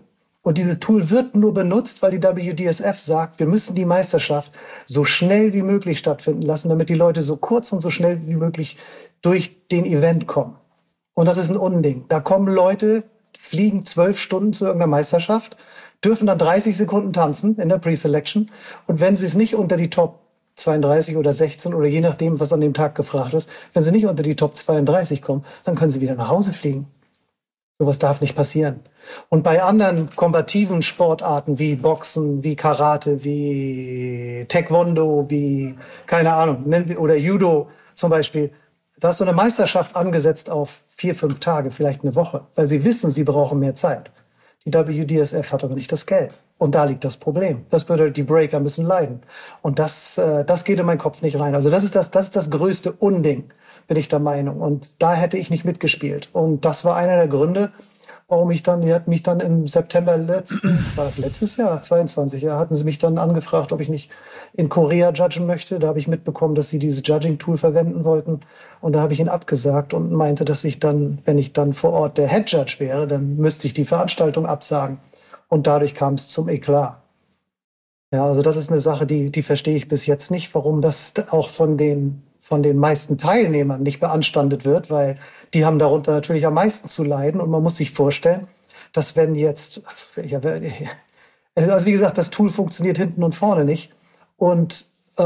Speaker 7: Und dieses Tool wird nur benutzt, weil die WDSF sagt, wir müssen die Meisterschaft so schnell wie möglich stattfinden lassen, damit die Leute so kurz und so schnell wie möglich durch den Event kommen. Und das ist ein Unding. Da kommen Leute, fliegen 12 Stunden zu irgendeiner Meisterschaft, dürfen dann 30 Sekunden tanzen in der Pre-Selection. Und wenn sie es nicht unter die Top 32 oder 16 oder je nachdem, was an dem Tag gefragt ist, wenn sie nicht unter die Top 32 kommen, dann können sie wieder nach Hause fliegen. Sowas darf nicht passieren. Und bei anderen kombativen Sportarten wie Boxen, wie Karate, wie Taekwondo, wie, keine Ahnung, oder Judo zum Beispiel, da ist so eine Meisterschaft angesetzt auf 4-5 Tage, vielleicht eine Woche, weil sie wissen, sie brauchen mehr Zeit. Die WDSF hat aber nicht das Geld. Und da liegt das Problem. Das bedeutet, die Breaker müssen leiden. Und das geht in meinen Kopf nicht rein. Also das ist das größte Unding, bin ich der Meinung. Und da hätte ich nicht mitgespielt. Und das war einer der Gründe, warum die hat mich dann im September letztes Jahr, 22, ja, hatten sie mich dann angefragt, ob ich nicht in Korea judgen möchte. Da habe ich mitbekommen, dass sie dieses Judging-Tool verwenden wollten. Und da habe ich ihnen abgesagt und meinte, dass ich dann, wenn ich dann vor Ort der Head Judge wäre, dann müsste ich die Veranstaltung absagen. Und dadurch kam es zum Eklat. Ja, also das ist eine Sache, die verstehe ich bis jetzt nicht, warum das auch von den meisten Teilnehmern nicht beanstandet wird, weil die haben darunter natürlich am meisten zu leiden. Und man muss sich vorstellen, dass wenn jetzt, also wie gesagt, das Tool funktioniert hinten und vorne nicht. Und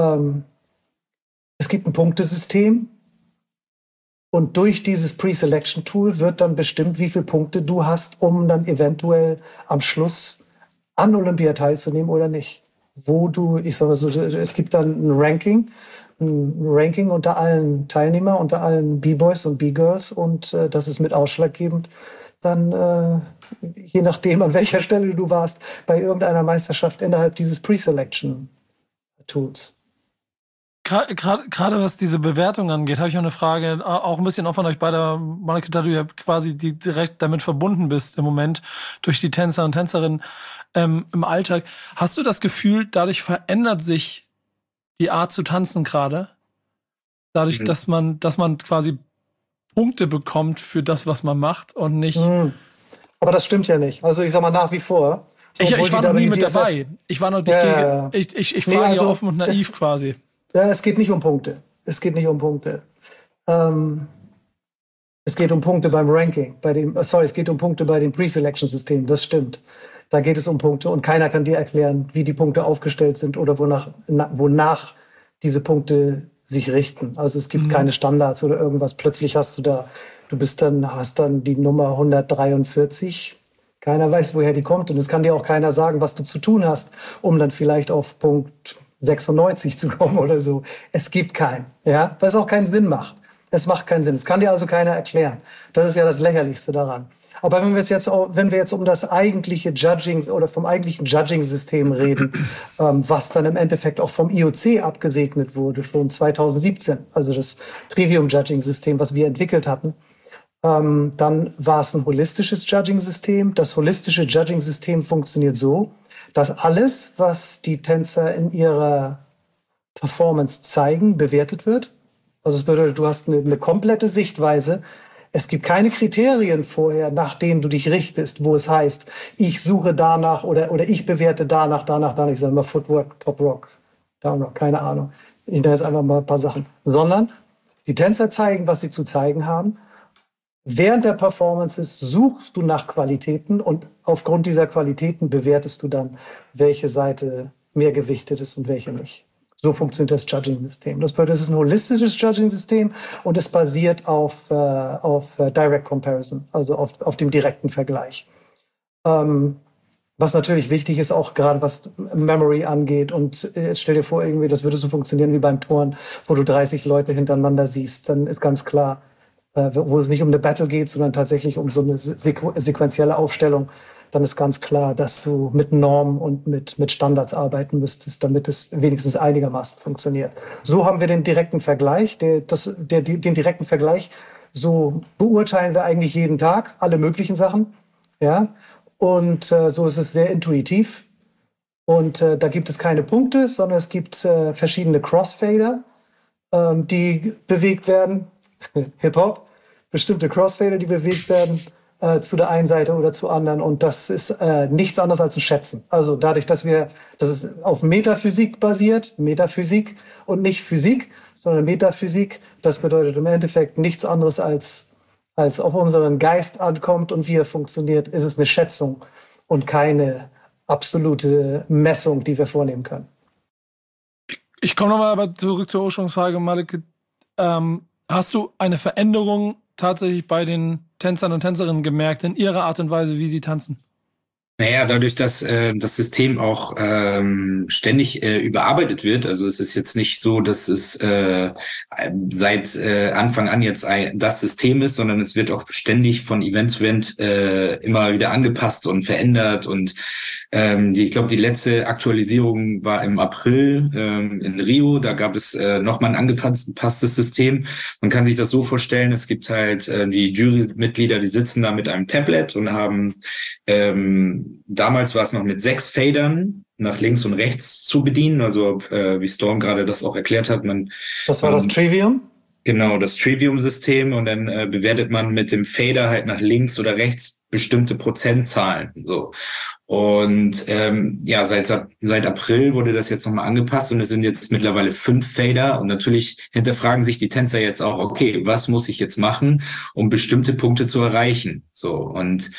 Speaker 7: es gibt ein Punktesystem. Und durch dieses Pre-Selection-Tool wird dann bestimmt, wie viele Punkte du hast, um dann eventuell am Schluss an Olympia teilzunehmen oder nicht. Ich sag mal so, es gibt dann ein Ranking unter allen Teilnehmern, unter allen B-Boys und B-Girls und das ist mit ausschlaggebend dann, je nachdem, an welcher Stelle du warst, bei irgendeiner Meisterschaft innerhalb dieses Pre-Selection-Tools.
Speaker 4: Gerade was diese Bewertung angeht, habe ich auch eine Frage, auch ein bisschen auch von euch beide, Monika, da du ja quasi direkt damit verbunden bist im Moment durch die Tänzer und Tänzerinnen im Alltag. Hast du das Gefühl, dadurch verändert sich die Art zu tanzen gerade? Dadurch, dass man quasi Punkte bekommt für das, was man macht und nicht...
Speaker 7: Aber das stimmt ja nicht. Also ich sag mal nach wie vor. So,
Speaker 4: ich war noch nie mit dabei. Ich war noch nicht ich frage also, offen und naiv quasi.
Speaker 7: Ja, es geht nicht um Punkte. Es geht um Punkte beim Ranking. Es geht um Punkte bei dem Pre-Selection-System. Das stimmt. Da geht es um Punkte und keiner kann dir erklären, wie die Punkte aufgestellt sind oder wonach diese Punkte sich richten. Also es gibt keine Standards oder irgendwas. Plötzlich hast du dann die Nummer 143. Keiner weiß, woher die kommt und es kann dir auch keiner sagen, was du zu tun hast, um dann vielleicht auf Punkt 96 zu kommen oder so. Es gibt keinen, ja, weil es auch keinen Sinn macht. Es macht keinen Sinn. Es kann dir also keiner erklären. Das ist ja das Lächerlichste daran. Aber wenn wir jetzt um das eigentliche Judging oder vom eigentlichen Judging-System reden, was dann im Endeffekt auch vom IOC abgesegnet wurde, schon 2017, also das Trivium-Judging-System, was wir entwickelt hatten, dann war es ein holistisches Judging-System. Das holistische Judging-System funktioniert so, dass alles, was die Tänzer in ihrer Performance zeigen, bewertet wird. Also es bedeutet, du hast eine komplette Sichtweise. Es gibt keine Kriterien vorher, nach denen du dich richtest, wo es heißt, ich suche danach oder ich bewerte danach. Ich sage mal Footwork, Top Rock, Down Rock, keine Ahnung. Ich nenne jetzt einfach mal ein paar Sachen. Sondern die Tänzer zeigen, was sie zu zeigen haben. Während der Performances suchst du nach Qualitäten und aufgrund dieser Qualitäten bewertest du dann, welche Seite mehr gewichtet ist und welche nicht. So funktioniert das Judging-System. Das bedeutet, es ist ein holistisches Judging-System und es basiert auf Direct Comparison, also auf dem direkten Vergleich. Was natürlich wichtig ist, auch gerade was Memory angeht. Und jetzt stell dir vor, irgendwie, das würde so funktionieren wie beim Turnen, wo du 30 Leute hintereinander siehst. Dann ist ganz klar, wo es nicht um eine Battle geht, sondern tatsächlich um so eine sequentielle Aufstellung, dann ist ganz klar, dass du mit Normen und mit Standards arbeiten müsstest, damit es wenigstens einigermaßen funktioniert. So haben wir den direkten Vergleich. Den direkten Vergleich, so beurteilen wir eigentlich jeden Tag alle möglichen Sachen. Ja? Und so ist es sehr intuitiv. Und da gibt es keine Punkte, sondern es gibt verschiedene Crossfader, die bewegt werden. Hip-Hop, bestimmte Crossfader, die bewegt werden. zu der einen Seite oder zur anderen. Und das ist nichts anderes als ein Schätzen. Also dadurch, dass es auf Metaphysik basiert, Metaphysik und nicht Physik, sondern Metaphysik, das bedeutet im Endeffekt nichts anderes als auf unseren Geist ankommt und wie er funktioniert, ist es eine Schätzung und keine absolute Messung, die wir vornehmen können.
Speaker 4: Ich komme nochmal aber zurück zur Ursprungsfrage, Malek. Hast du eine Veränderung tatsächlich bei den Tänzern und Tänzerinnen gemerkt in ihrer Art und Weise, wie sie tanzen?
Speaker 6: Naja, dadurch, dass das System auch ständig überarbeitet wird, also es ist jetzt nicht so, dass es seit Anfang an jetzt das System ist, sondern es wird auch ständig von Event zu Event immer wieder angepasst und verändert. Und ich glaube, die letzte Aktualisierung war im April in Rio. Da gab es nochmal ein angepasstes System. Man kann sich das so vorstellen, es gibt halt die Jurymitglieder, die sitzen da mit einem Tablet und haben damals war es noch mit 6 Fadern nach links und rechts zu bedienen, also wie Storm gerade das auch erklärt hat.
Speaker 7: Das war das Trivium?
Speaker 6: Genau, das Trivium-System, und dann bewertet man mit dem Fader halt nach links oder rechts bestimmte Prozentzahlen. So. Und ja, seit April wurde das jetzt nochmal angepasst und es sind jetzt mittlerweile 5 Fader, und natürlich hinterfragen sich die Tänzer jetzt auch, okay, was muss ich jetzt machen, um bestimmte Punkte zu erreichen? So, und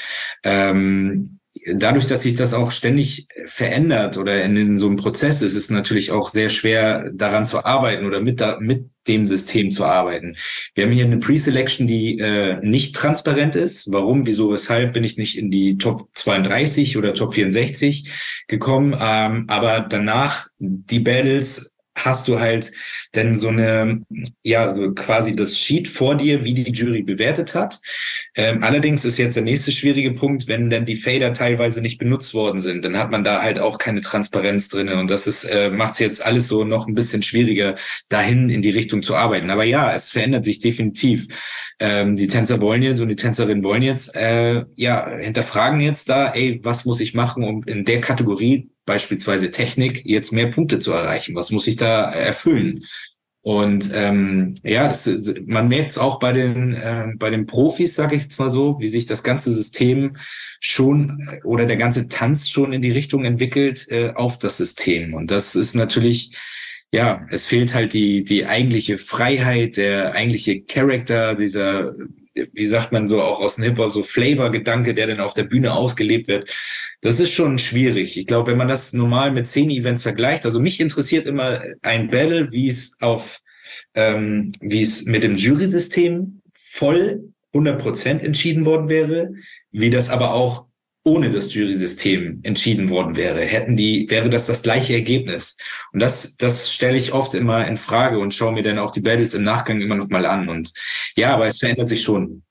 Speaker 6: dadurch, dass sich das auch ständig verändert oder in so einem Prozess ist, ist es natürlich auch sehr schwer, daran zu arbeiten oder mit dem System zu arbeiten. Wir haben hier eine Pre-Selection, die nicht transparent ist. Warum, wieso, weshalb bin ich nicht in die Top 32 oder Top 64 gekommen. Aber danach, die Battles, hast du halt dann so quasi das Sheet vor dir, wie die Jury bewertet hat. Allerdings ist jetzt der nächste schwierige Punkt, wenn dann die Fader teilweise nicht benutzt worden sind, dann hat man da halt auch keine Transparenz drin, und das macht es jetzt alles so noch ein bisschen schwieriger, dahin in die Richtung zu arbeiten. Aber ja, es verändert sich definitiv. Die Tänzer wollen jetzt und die Tänzerinnen wollen jetzt, hinterfragen jetzt da, was muss ich machen, um in der Kategorie, beispielsweise Technik, jetzt mehr Punkte zu erreichen? Was muss ich da erfüllen? Und man merkt es auch bei den Profis, sage ich jetzt mal so, wie sich das ganze System schon oder der ganze Tanz schon in die Richtung entwickelt auf das System. Und das ist natürlich, ja, es fehlt halt die eigentliche Freiheit, der eigentliche Charakter, dieser, wie sagt man so, auch aus dem Hip-Hop, so Flavor-Gedanke, der dann auf der Bühne ausgelebt wird. Das ist schon schwierig. Ich glaube, wenn man das normal mit Szene-Events vergleicht, also mich interessiert immer ein Battle, wie es mit dem Jury-System voll 100% entschieden worden wäre, wie das aber auch ohne das Jury-System entschieden worden wäre. Wäre das gleiche Ergebnis. Und das stelle ich oft immer in Frage und schaue mir dann auch die Battles im Nachgang immer noch mal an. Und ja, aber es verändert sich schon.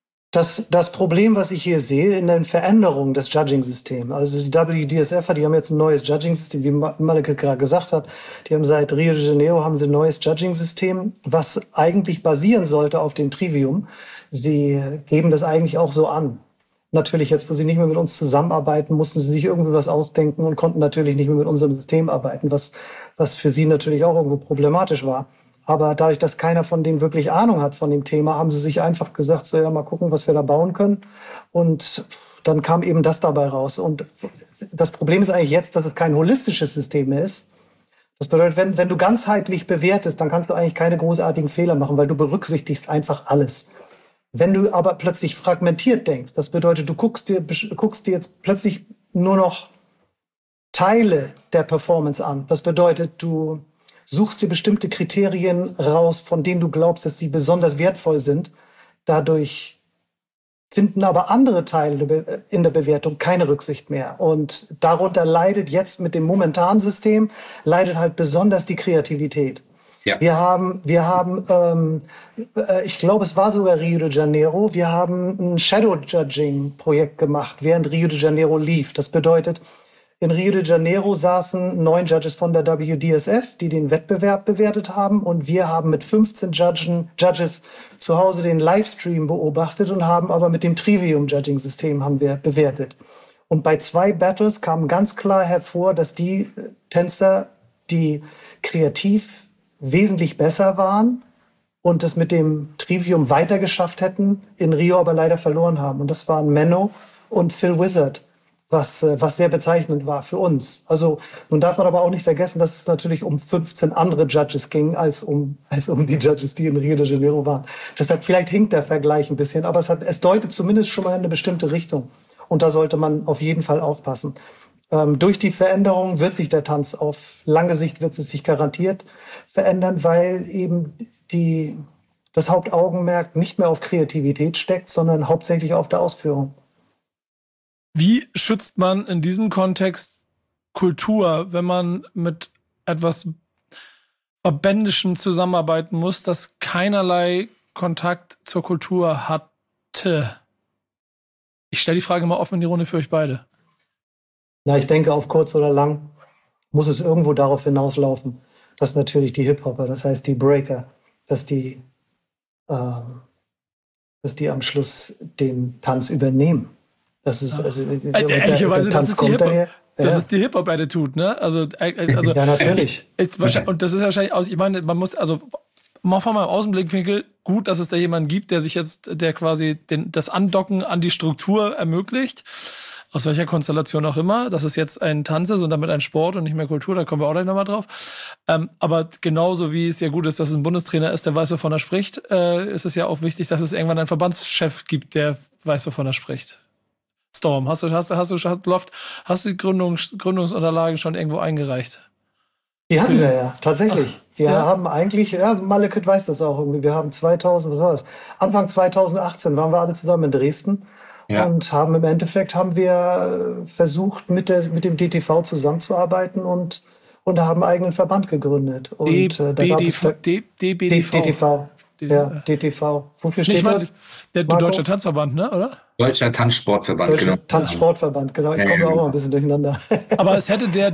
Speaker 7: Das Problem, was ich hier sehe, in den Veränderungen des Judging-Systems, also die WDSF, die haben jetzt ein neues Judging-System, wie Malek gerade gesagt hat, die haben seit Rio de Janeiro ein neues Judging-System, was eigentlich basieren sollte auf dem Trivium. Sie geben das eigentlich auch so an. Natürlich jetzt, wo sie nicht mehr mit uns zusammenarbeiten, mussten sie sich irgendwie was ausdenken und konnten natürlich nicht mehr mit unserem System arbeiten, was für sie natürlich auch irgendwo problematisch war. Aber dadurch, dass keiner von denen wirklich Ahnung hat von dem Thema, haben sie sich einfach gesagt, so ja, mal gucken, was wir da bauen können. Und dann kam eben das dabei raus. Und das Problem ist eigentlich jetzt, dass es kein holistisches System mehr ist. Das bedeutet, wenn du ganzheitlich bewertest, dann kannst du eigentlich keine großartigen Fehler machen, weil du berücksichtigst einfach alles. Wenn du aber plötzlich fragmentiert denkst, das bedeutet, du guckst dir jetzt plötzlich nur noch Teile der Performance an. Das bedeutet, du suchst dir bestimmte Kriterien raus, von denen du glaubst, dass sie besonders wertvoll sind. Dadurch finden aber andere Teile in der Bewertung keine Rücksicht mehr. Und darunter leidet jetzt mit dem momentanen System, leidet halt besonders die Kreativität. Ja. Wir haben, ich glaube, es war sogar Rio de Janeiro, wir haben ein Shadow-Judging-Projekt gemacht, während Rio de Janeiro lief. Das bedeutet, in Rio de Janeiro saßen 9 Judges von der WDSF, die den Wettbewerb bewertet haben. Und wir haben mit 15 Judges zu Hause den Livestream beobachtet und haben aber mit dem Trivium-Judging-System haben wir bewertet. Und bei 2 Battles kam ganz klar hervor, dass die Tänzer, die kreativ wesentlich besser waren, und es mit dem Trivium weitergeschafft hätten, in Rio aber leider verloren haben. Und das waren Menno und Phil Wizard, was sehr bezeichnend war für uns. Also nun darf man aber auch nicht vergessen, dass es natürlich um 15 andere Judges ging, als um die Judges, die in Rio de Janeiro waren. Deshalb vielleicht hinkt der Vergleich ein bisschen, aber es deutet zumindest schon mal in eine bestimmte Richtung. Und da sollte man auf jeden Fall aufpassen. Durch die Veränderung wird sich der Tanz auf lange Sicht wird es sich garantiert verändern, weil eben das Hauptaugenmerk nicht mehr auf Kreativität steckt, sondern hauptsächlich auf der Ausführung.
Speaker 4: Wie schützt man in diesem Kontext Kultur, wenn man mit etwas Verbändischem zusammenarbeiten muss, das keinerlei Kontakt zur Kultur hatte? Ich stelle die Frage mal offen in die Runde für euch beide.
Speaker 7: Ja, ich denke, auf kurz oder lang muss es irgendwo darauf hinauslaufen, dass natürlich die Hip-Hopper, das heißt die Breaker, dass die am Schluss den Tanz übernehmen. Das ist
Speaker 4: ehrlicherweise, das ist die Hip-Hop-Attitude, ne? Also
Speaker 7: ja, natürlich.
Speaker 4: Und das ist wahrscheinlich, ich meine, man muss, also mal von meinem Außenblickwinkel, gut, dass es da jemanden gibt, der quasi das Andocken an die Struktur ermöglicht. Aus welcher Konstellation auch immer, dass es jetzt ein Tanz ist und damit ein Sport und nicht mehr Kultur, da kommen wir auch gleich nochmal drauf. Aber genauso wie es ja gut ist, dass es ein Bundestrainer ist, der weiß, wovon er spricht, ist es ja auch wichtig, dass es irgendwann einen Verbandschef gibt, der weiß, wovon er spricht. Storm, hast du die Gründungsunterlagen schon irgendwo eingereicht?
Speaker 7: Die hatten wir ja, tatsächlich. Wir haben eigentlich, Malekith weiß das auch irgendwie, wir haben Anfang 2018 waren wir alle zusammen in Dresden. Ja. Und haben wir versucht, mit dem DTV zusammenzuarbeiten und haben einen eigenen Verband gegründet. Und DTV. Ja, DTV. Wofür steht das?
Speaker 4: Der Deutsche Tanzverband, ne, oder?
Speaker 6: Deutscher Tanzsportverband, genau.
Speaker 7: Tanzsportverband, genau. Ich komme auch mal ein bisschen durcheinander.
Speaker 4: Aber es hätte der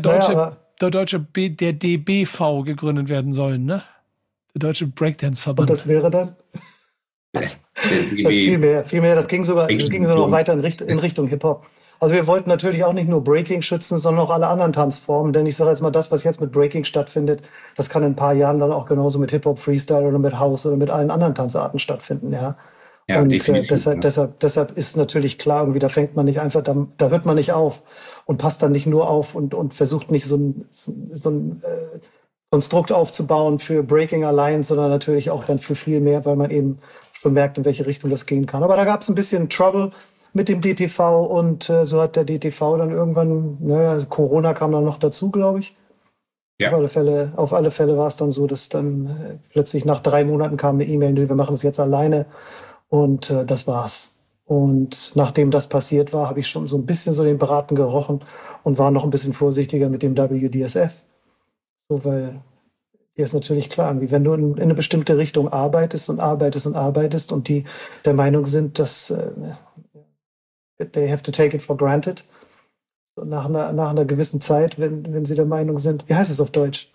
Speaker 4: DBV gegründet werden sollen, ne? Der Deutsche Breakdance-Verband.
Speaker 7: Und das wäre dann? Das viel mehr. Das ging sogar noch weiter in Richtung Hip-Hop. Also wir wollten natürlich auch nicht nur Breaking schützen, sondern auch alle anderen Tanzformen. Denn ich sage jetzt mal, das, was jetzt mit Breaking stattfindet, das kann in ein paar Jahren dann auch genauso mit Hip-Hop, Freestyle oder mit House oder mit allen anderen Tanzarten stattfinden. Ja, und deshalb ist natürlich klar, irgendwie, da fängt man nicht einfach, da hört man nicht auf und passt dann nicht nur auf und versucht nicht so ein Konstrukt aufzubauen für Breaking allein, sondern natürlich auch dann für viel mehr, weil man eben schon merkt, in welche Richtung das gehen kann. Aber da gab es ein bisschen Trouble mit dem DTV und so hat der DTV dann irgendwann, Corona kam dann noch dazu, glaube ich. Ja. Auf alle Fälle war es dann so, dass dann plötzlich nach 3 Monaten kam eine E-Mail, wir machen das jetzt alleine und das war's. Und nachdem das passiert war, habe ich schon so ein bisschen so den Braten gerochen und war noch ein bisschen vorsichtiger mit dem WDSF. So, weil hier ist natürlich klar, wie wenn du in eine bestimmte Richtung arbeitest und die der Meinung sind, dass they have to take it for granted. So nach einer gewissen Zeit, wenn sie der Meinung sind, wie heißt es auf Deutsch?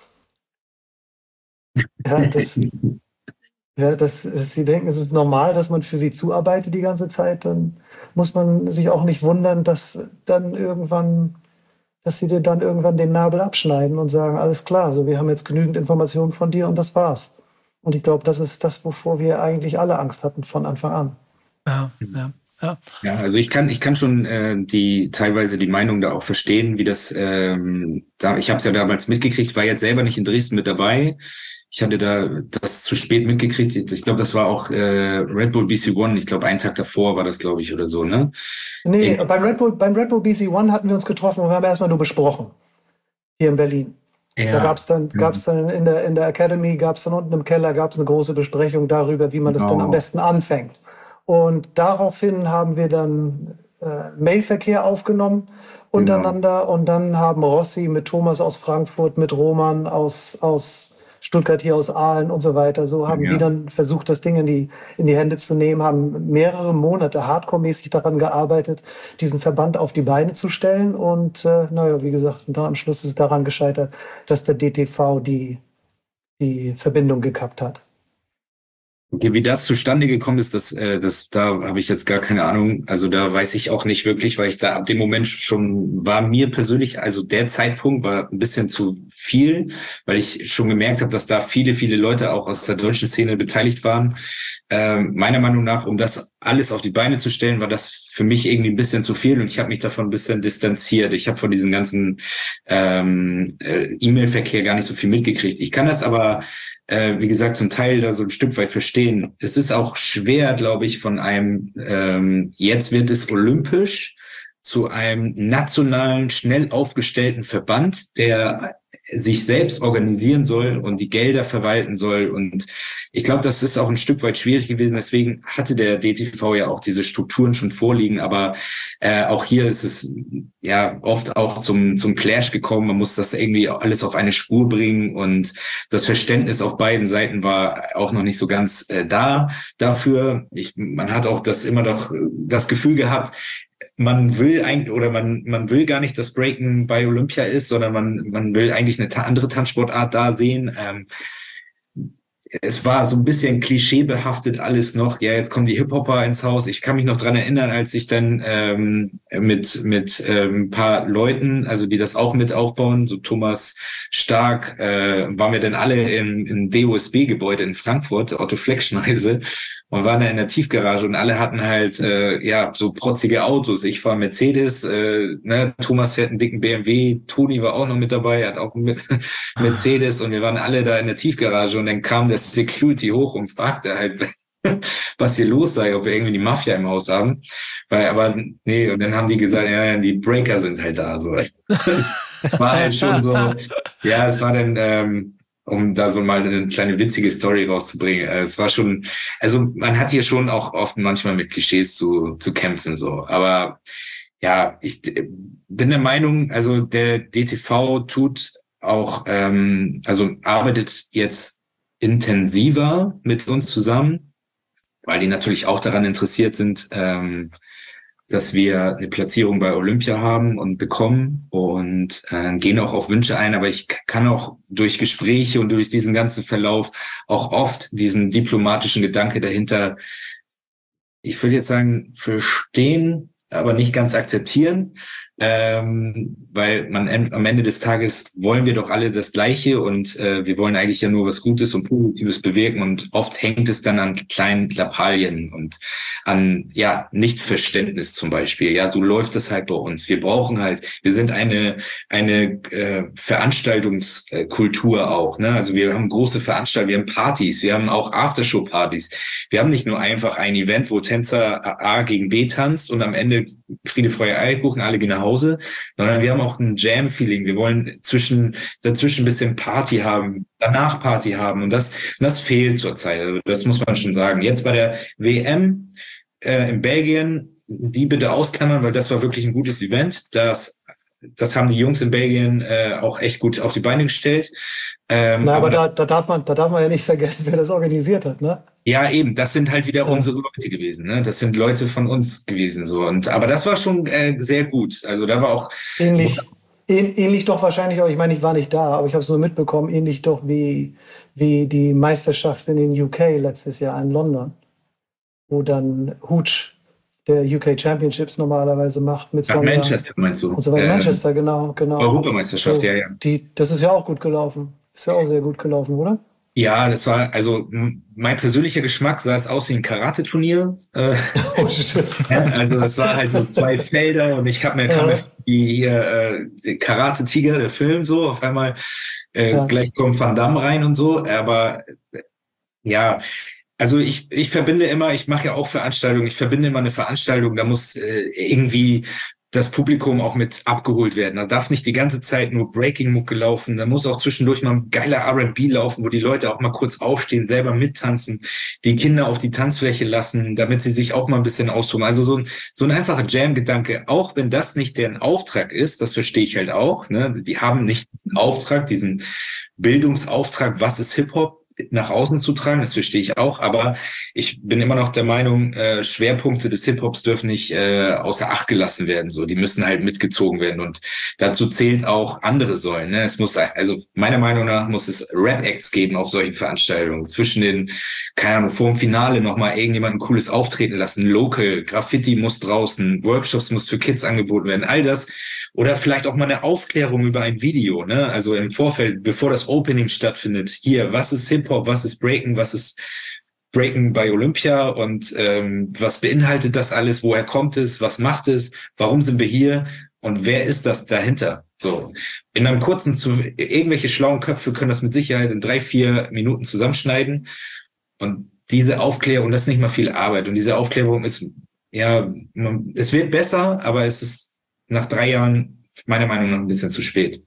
Speaker 7: Dass sie denken, es ist normal, dass man für sie zuarbeitet die ganze Zeit, dann muss man sich auch nicht wundern, dass sie dir dann irgendwann den Nabel abschneiden und sagen, alles klar, so wir haben jetzt genügend Informationen von dir und das war's. Und ich glaube, das ist das, wovor wir eigentlich alle Angst hatten von Anfang an.
Speaker 6: Ja, also ich kann schon teilweise die Meinung da auch verstehen, wie das, ich habe es ja damals mitgekriegt, war jetzt selber nicht in Dresden mit dabei. Ich hatte da das zu spät mitgekriegt. Ich glaube, das war auch Red Bull BC One. Ich glaube, einen Tag davor war das, glaube ich, oder so, ne?
Speaker 7: Nee, beim Red Bull BC One hatten wir uns getroffen und wir haben erstmal nur besprochen. Hier in Berlin. Ja. Da gab's dann in der Academy, gab's dann unten im Keller, gab's eine große Besprechung darüber, wie man das dann am besten anfängt. Und daraufhin haben wir dann Mailverkehr aufgenommen untereinander und dann haben Rossi mit Thomas aus Frankfurt, mit Roman aus Stuttgart, hier aus Aalen und so weiter. So haben die dann versucht, das Ding in die Hände zu nehmen, haben mehrere Monate hardcore-mäßig daran gearbeitet, diesen Verband auf die Beine zu stellen. Und wie gesagt, und dann am Schluss ist es daran gescheitert, dass der DTV die Verbindung gekappt hat.
Speaker 6: Okay, wie das zustande gekommen ist, da habe ich jetzt gar keine Ahnung. Also da weiß ich auch nicht wirklich, weil ich da ab dem Moment schon war mir persönlich, also der Zeitpunkt war ein bisschen zu viel, weil ich schon gemerkt habe, dass da viele, viele Leute auch aus der deutschen Szene beteiligt waren. Meiner Meinung nach, um das alles auf die Beine zu stellen, war das für mich irgendwie ein bisschen zu viel und ich habe mich davon ein bisschen distanziert. Ich habe von diesem ganzen E-Mail-Verkehr gar nicht so viel mitgekriegt. Ich kann das aber wie gesagt, zum Teil da so ein Stück weit verstehen. Es ist auch schwer, glaube ich, von einem, jetzt wird es olympisch, zu einem nationalen, schnell aufgestellten Verband, der sich selbst organisieren soll und die Gelder verwalten soll. Und ich glaube, das ist auch ein Stück weit schwierig gewesen. Deswegen hatte der DTV ja auch diese Strukturen schon vorliegen. Aber auch hier ist es ja oft auch zum Clash gekommen. Man muss das irgendwie alles auf eine Spur bringen. Und das Verständnis auf beiden Seiten war auch noch nicht so ganz dafür. Man hat auch immer doch das Gefühl gehabt, man will eigentlich oder man will gar nicht, dass Breaken bei Olympia ist, sondern man will eigentlich eine andere Tanzsportart da sehen. Es war so ein bisschen klischeebehaftet alles noch. Ja, jetzt kommen die Hip-Hopper ins Haus. Ich kann mich noch dran erinnern, als ich dann mit ein paar Leuten, also die das auch mit aufbauen, so Thomas Stark, waren wir dann alle im DOSB-Gebäude in Frankfurt, Otto-Fleck-Schneise, und waren da in der Tiefgarage und alle hatten halt so protzige Autos. Ich fahre Mercedes, Thomas fährt einen dicken BMW, Toni war auch noch mit dabei, hat auch Mercedes und wir waren alle da in der Tiefgarage und dann kam der Security hoch und fragte halt, was hier los sei, ob wir irgendwie die Mafia im Haus haben. Und dann haben die gesagt, ja, die Breaker sind halt da. So. Es war halt schon so, ja, es war dann um da so mal eine kleine witzige Story rauszubringen. Es war schon, also man hat hier schon auch oft manchmal mit Klischees zu kämpfen, so. Aber ja, ich bin der Meinung, also der DTV tut auch, arbeitet jetzt intensiver mit uns zusammen, weil die natürlich auch daran interessiert sind, dass wir eine Platzierung bei Olympia haben und bekommen und gehen auch auf Wünsche ein. Aber ich kann auch durch Gespräche und durch diesen ganzen Verlauf auch oft diesen diplomatischen Gedanke dahinter, ich würde jetzt sagen, verstehen, aber nicht ganz akzeptieren, weil am Ende des Tages wollen wir doch alle das Gleiche und wir wollen eigentlich ja nur was Gutes und Positives bewirken und oft hängt es dann an kleinen Lappalien und an Nichtverständnis zum Beispiel. Ja, so läuft es halt bei uns. Wir sind eine Veranstaltungskultur auch, ne? Also wir haben große Veranstaltungen, wir haben Partys, wir haben auch Aftershow-Partys. Wir haben nicht nur einfach ein Event, wo Tänzer A gegen B tanzt und am Ende Friede, Freude, Eierkuchen, alle gehen nach Hause, sondern wir haben auch ein Jam-Feeling. Wir wollen dazwischen ein bisschen Party haben, danach Party haben und das fehlt zurzeit. Also das muss man schon sagen. Jetzt bei der WM in Belgien, die bitte ausklammern, weil das war wirklich ein gutes Event. Das haben die Jungs in Belgien auch echt gut auf die Beine gestellt.
Speaker 7: Aber da darf man ja nicht vergessen, wer das organisiert hat, ne?
Speaker 6: Ja, eben, das sind halt wieder unsere Leute gewesen, ne? Das sind Leute von uns gewesen, so. Aber das war schon sehr gut. Also da war auch
Speaker 7: ähnlich doch wahrscheinlich auch, ich meine, ich war nicht da, aber ich habe es nur mitbekommen, ähnlich doch wie die Meisterschaft in den UK letztes Jahr in London, wo dann Hooch der UK Championships normalerweise macht mit Sonja.
Speaker 6: Manchester meinst du?
Speaker 7: Und so weiter. Manchester, genau.
Speaker 6: Europameisterschaft, so, ja.
Speaker 7: Das ist ja auch gut gelaufen. Ist ja auch sehr gut gelaufen, oder?
Speaker 6: Ja, das war, also mein persönlicher Geschmack sah es aus wie ein Karate-Turnier.
Speaker 7: Oh shit.
Speaker 6: Ja, also das war halt so 2 Felder und ich kam mir wie hier Karate-Tiger, der Film, so auf einmal gleich kommt Van Damme rein und so, aber ja, also ich verbinde immer, ich mache ja auch Veranstaltungen, ich verbinde immer eine Veranstaltung, da muss irgendwie das Publikum auch mit abgeholt werden. Da darf nicht die ganze Zeit nur Breaking-Mucke laufen. Da muss auch zwischendurch mal ein geiler R&B laufen, wo die Leute auch mal kurz aufstehen, selber mittanzen, die Kinder auf die Tanzfläche lassen, damit sie sich auch mal ein bisschen austoben. Also so ein einfacher Jam-Gedanke, auch wenn das nicht deren Auftrag ist, das verstehe ich halt auch, ne? Die haben nicht diesen Auftrag, diesen Bildungsauftrag, was ist Hip-Hop? nach außen zu tragen, das verstehe ich auch, aber ich bin immer noch der Meinung, Schwerpunkte des Hip-Hops dürfen nicht außer Acht gelassen werden, so, die müssen halt mitgezogen werden und dazu zählt auch andere Säulen, ne? Es muss, also meiner Meinung nach muss es Rap-Acts geben auf solchen Veranstaltungen, zwischen den, keine Ahnung, vor dem Finale nochmal irgendjemanden Cooles auftreten lassen, Local, Graffiti muss draußen, Workshops muss für Kids angeboten werden, all das. Oder vielleicht auch mal eine Aufklärung über ein Video, ne? Also im Vorfeld, bevor das Opening stattfindet. Hier, was ist Hip-Hop, was ist Breaken, was ist Breaken bei Olympia und was beinhaltet das alles? Woher kommt es? Was macht es? Warum sind wir hier? Und wer ist das dahinter? So, in einem kurzen, irgendwelche schlauen Köpfe können das mit Sicherheit in 3-4 Minuten zusammenschneiden. Und diese Aufklärung, das ist nicht mal viel Arbeit. Und diese Aufklärung ist, ja, es wird besser, aber es ist nach 3 Jahren meiner Meinung nach ein bisschen zu spät.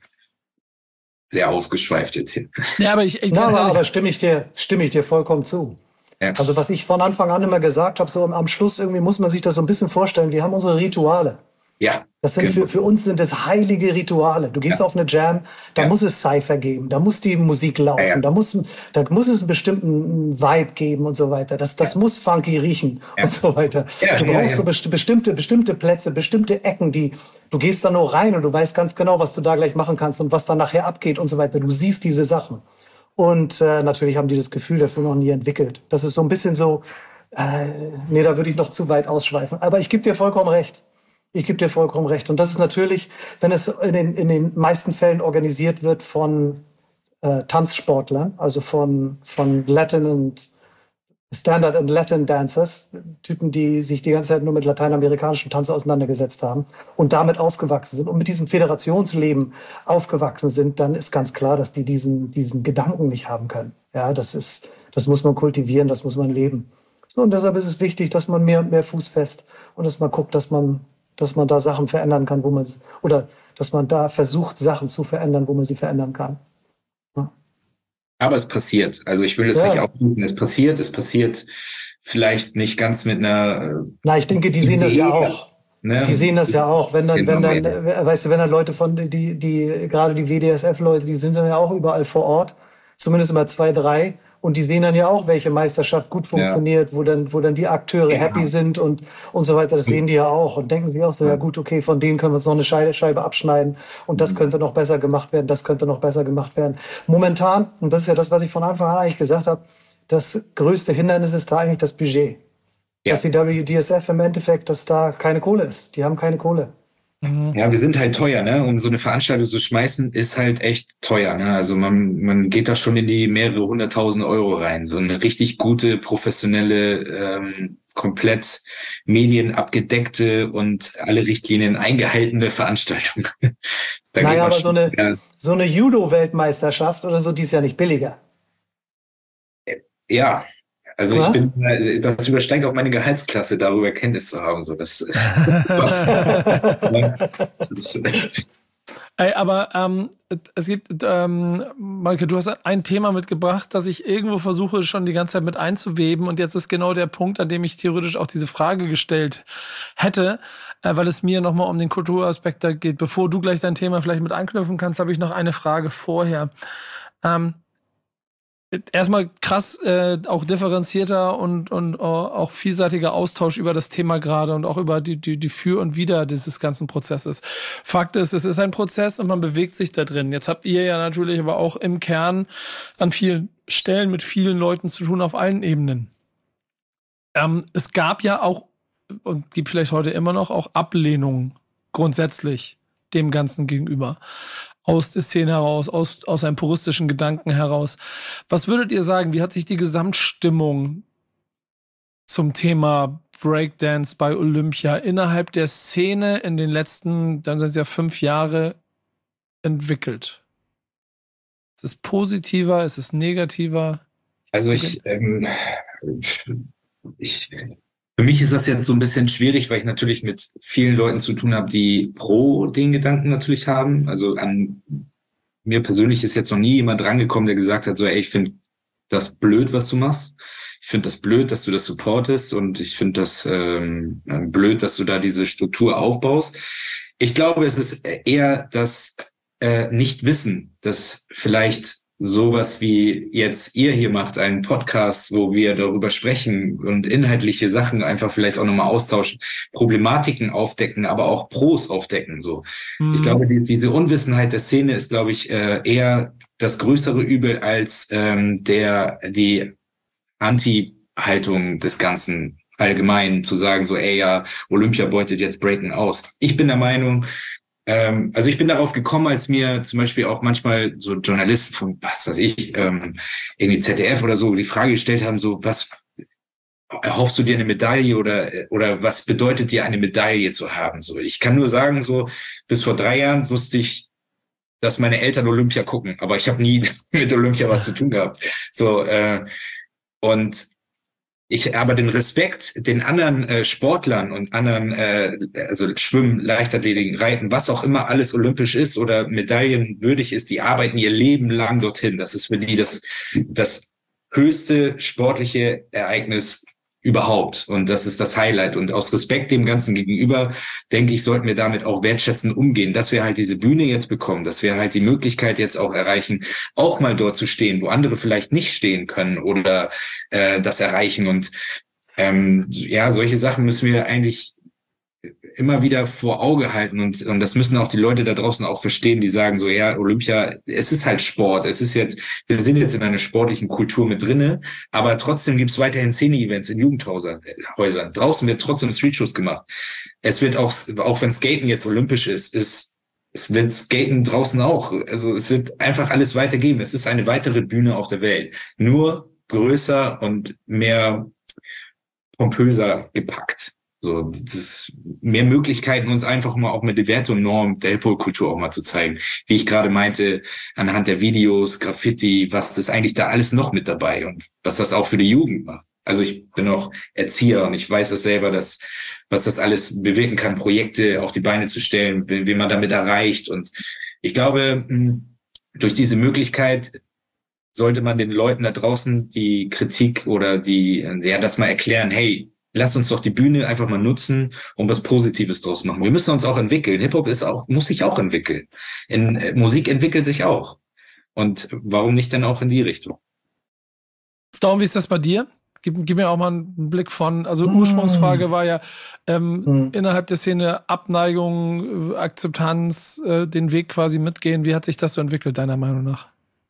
Speaker 6: Sehr ausgeschweift jetzt hier.
Speaker 4: Ja, aber
Speaker 7: aber stimme ich dir vollkommen zu. Ja. Also was ich von Anfang an immer gesagt habe, so am Schluss irgendwie muss man sich das so ein bisschen vorstellen. Wir haben unsere Rituale.
Speaker 6: Ja.
Speaker 7: Das sind für uns sind das heilige Rituale. Du gehst auf eine Jam, da muss es Cypher geben, da muss die Musik laufen, da muss es einen bestimmten Vibe geben und so weiter. Das muss funky riechen und so weiter. Du brauchst so bestimmte Plätze, bestimmte Ecken, du gehst da nur rein und du weißt ganz genau, was du da gleich machen kannst und was dann nachher abgeht und so weiter. Du siehst diese Sachen. Und natürlich haben die das Gefühl dafür noch nie entwickelt. Das ist so ein bisschen so, nee, da würde ich noch zu weit ausschweifen. Aber ich gebe dir vollkommen recht. Und das ist natürlich, wenn es in den meisten Fällen organisiert wird von Tanzsportlern, also von Latin und Standard und Latin Dancers, Typen, die sich die ganze Zeit nur mit lateinamerikanischen Tanz auseinandergesetzt haben und damit aufgewachsen sind und mit diesem Föderationsleben aufgewachsen sind, dann ist ganz klar, dass die diesen Gedanken nicht haben können. Ja, das muss man kultivieren, das muss man leben. So, und deshalb ist es wichtig, dass man mehr Fuß fest und dass man guckt, dass man da Sachen verändern kann, oder dass man da versucht, Sachen zu verändern, wo man sie verändern kann. Ja.
Speaker 6: Aber es passiert. Also ich will es nicht auflösen. Es passiert vielleicht nicht ganz mit einer...
Speaker 7: Na, ich denke, die sehen das ja auch. Ne? Die sehen das ja auch. Wenn dann Leute die gerade die WDSF-Leute, die sind dann ja auch überall vor Ort, zumindest immer 2, 3. Und die sehen dann ja auch, welche Meisterschaft gut funktioniert, wo dann die Akteure happy sind und so weiter. Das sehen die ja auch und denken sich auch so, ja gut, okay, von denen können wir uns noch eine Scheibe abschneiden und das könnte noch besser gemacht werden, Momentan, und das ist ja das, was ich von Anfang an eigentlich gesagt habe, das größte Hindernis ist da eigentlich das Budget. Ja. Dass die WDSF im Endeffekt, dass da keine Kohle ist. Die haben keine Kohle.
Speaker 6: Ja, wir sind halt teuer, ne? Um so eine Veranstaltung zu schmeißen, ist halt echt teuer, ne? Also man geht da schon in die mehrere 100.000 Euro rein. So eine richtig gute, professionelle, komplett medienabgedeckte und alle Richtlinien eingehaltene Veranstaltung.
Speaker 7: Naja, aber so eine Judo-Weltmeisterschaft oder so, die ist ja nicht billiger.
Speaker 6: Ja. Also das übersteigt auch meine Gehaltsklasse, darüber Kenntnis zu haben. So, das ist
Speaker 4: aber es gibt, Maike, du hast ein Thema mitgebracht, das ich irgendwo versuche schon die ganze Zeit mit einzuweben und jetzt ist genau der Punkt, an dem ich theoretisch auch diese Frage gestellt hätte, weil es mir nochmal um den Kulturaspekt da geht. Bevor du gleich dein Thema vielleicht mit anknüpfen kannst, habe ich noch eine Frage vorher. Erstmal krass, auch differenzierter und auch vielseitiger Austausch über das Thema gerade und auch über die Für und Wider dieses ganzen Prozesses. Fakt ist, es ist ein Prozess und man bewegt sich da drin. Jetzt habt ihr ja natürlich aber auch im Kern an vielen Stellen mit vielen Leuten zu tun auf allen Ebenen. Es gab ja auch und gibt vielleicht heute immer noch auch Ablehnung grundsätzlich dem Ganzen gegenüber. Aus der Szene heraus, aus einem puristischen Gedanken heraus. Was würdet ihr sagen, wie hat sich die Gesamtstimmung zum Thema Breakdance bei Olympia innerhalb der Szene in den letzten, dann sind es ja 5 Jahre, entwickelt? Ist es positiver, ist es negativer?
Speaker 6: Also für mich ist das jetzt so ein bisschen schwierig, weil ich natürlich mit vielen Leuten zu tun habe, die pro den Gedanken natürlich haben. Also an mir persönlich ist jetzt noch nie jemand rangekommen, der gesagt hat, so, ey, ich finde das blöd, was du machst. Ich finde das blöd, dass du das supportest und ich finde das blöd, dass du da diese Struktur aufbaust. Ich glaube, es ist eher das Nichtwissen, dass vielleicht sowas wie jetzt ihr hier macht, einen Podcast, wo wir darüber sprechen und inhaltliche Sachen einfach vielleicht auch nochmal austauschen, Problematiken aufdecken, aber auch Pros aufdecken. So, ich glaube, diese Unwissenheit der Szene ist, glaube ich, eher das größere Übel als die Anti-Haltung des Ganzen allgemein, zu sagen so, ey, ja, Olympia beutet jetzt Breaking aus. Ich bin der Meinung, also ich bin darauf gekommen, als mir zum Beispiel auch manchmal so Journalisten von, was weiß ich, irgendwie ZDF oder so, die Frage gestellt haben, so, was erhoffst du dir eine Medaille oder was bedeutet dir eine Medaille zu haben? So, ich kann nur sagen, so, bis vor 3 Jahren wusste ich, dass meine Eltern Olympia gucken, aber ich habe nie mit Olympia was zu tun gehabt. So, und ich aber den Respekt den anderen Sportlern und anderen, also Schwimmen, Leichtathletik, Reiten, was auch immer alles olympisch ist oder medaillenwürdig ist, die arbeiten ihr Leben lang dorthin. Das ist für die das höchste sportliche Ereignis überhaupt. Und das ist das Highlight. Und aus Respekt dem Ganzen gegenüber, denke ich, sollten wir damit auch wertschätzend umgehen, dass wir halt diese Bühne jetzt bekommen, dass wir halt die Möglichkeit jetzt auch erreichen, auch mal dort zu stehen, wo andere vielleicht nicht stehen können oder das erreichen. Und ja, solche Sachen müssen wir eigentlich immer wieder vor Auge halten und das müssen auch die Leute da draußen auch verstehen, die sagen so, ja, Olympia, es ist halt Sport, es ist jetzt, wir sind jetzt in einer sportlichen Kultur mit drinne, aber trotzdem gibt's weiterhin Szene-Events in Jugendhäusern. Draußen wird trotzdem Streetshows gemacht. Es wird auch wenn Skaten jetzt olympisch ist, es wird Skaten draußen auch. Also es wird einfach alles weitergeben. Es ist eine weitere Bühne auf der Welt. Nur größer und mehr pompöser gepackt. So, das ist mehr Möglichkeiten, uns einfach mal auch mit der Werte und Norm der Hip-Hop-Kultur auch mal zu zeigen. Wie ich gerade meinte, anhand der Videos, Graffiti, was ist eigentlich da alles noch mit dabei und was das auch für die Jugend macht. Also ich bin auch Erzieher und ich weiß das selber, was das alles bewirken kann, Projekte auf die Beine zu stellen, wie man damit erreicht. Und ich glaube, durch diese Möglichkeit sollte man den Leuten da draußen die Kritik oder das mal erklären, hey, lass uns doch die Bühne einfach mal nutzen und was Positives draus machen. Wir müssen uns auch entwickeln. Hip-Hop muss sich auch entwickeln. Musik entwickelt sich auch. Und warum nicht denn auch in die Richtung?
Speaker 4: Storm, wie ist das bei dir? Gib mir auch mal einen Blick von, also Ursprungsfrage war ja innerhalb der Szene Abneigung, Akzeptanz, den Weg quasi mitgehen. Wie hat sich das so entwickelt, deiner Meinung nach?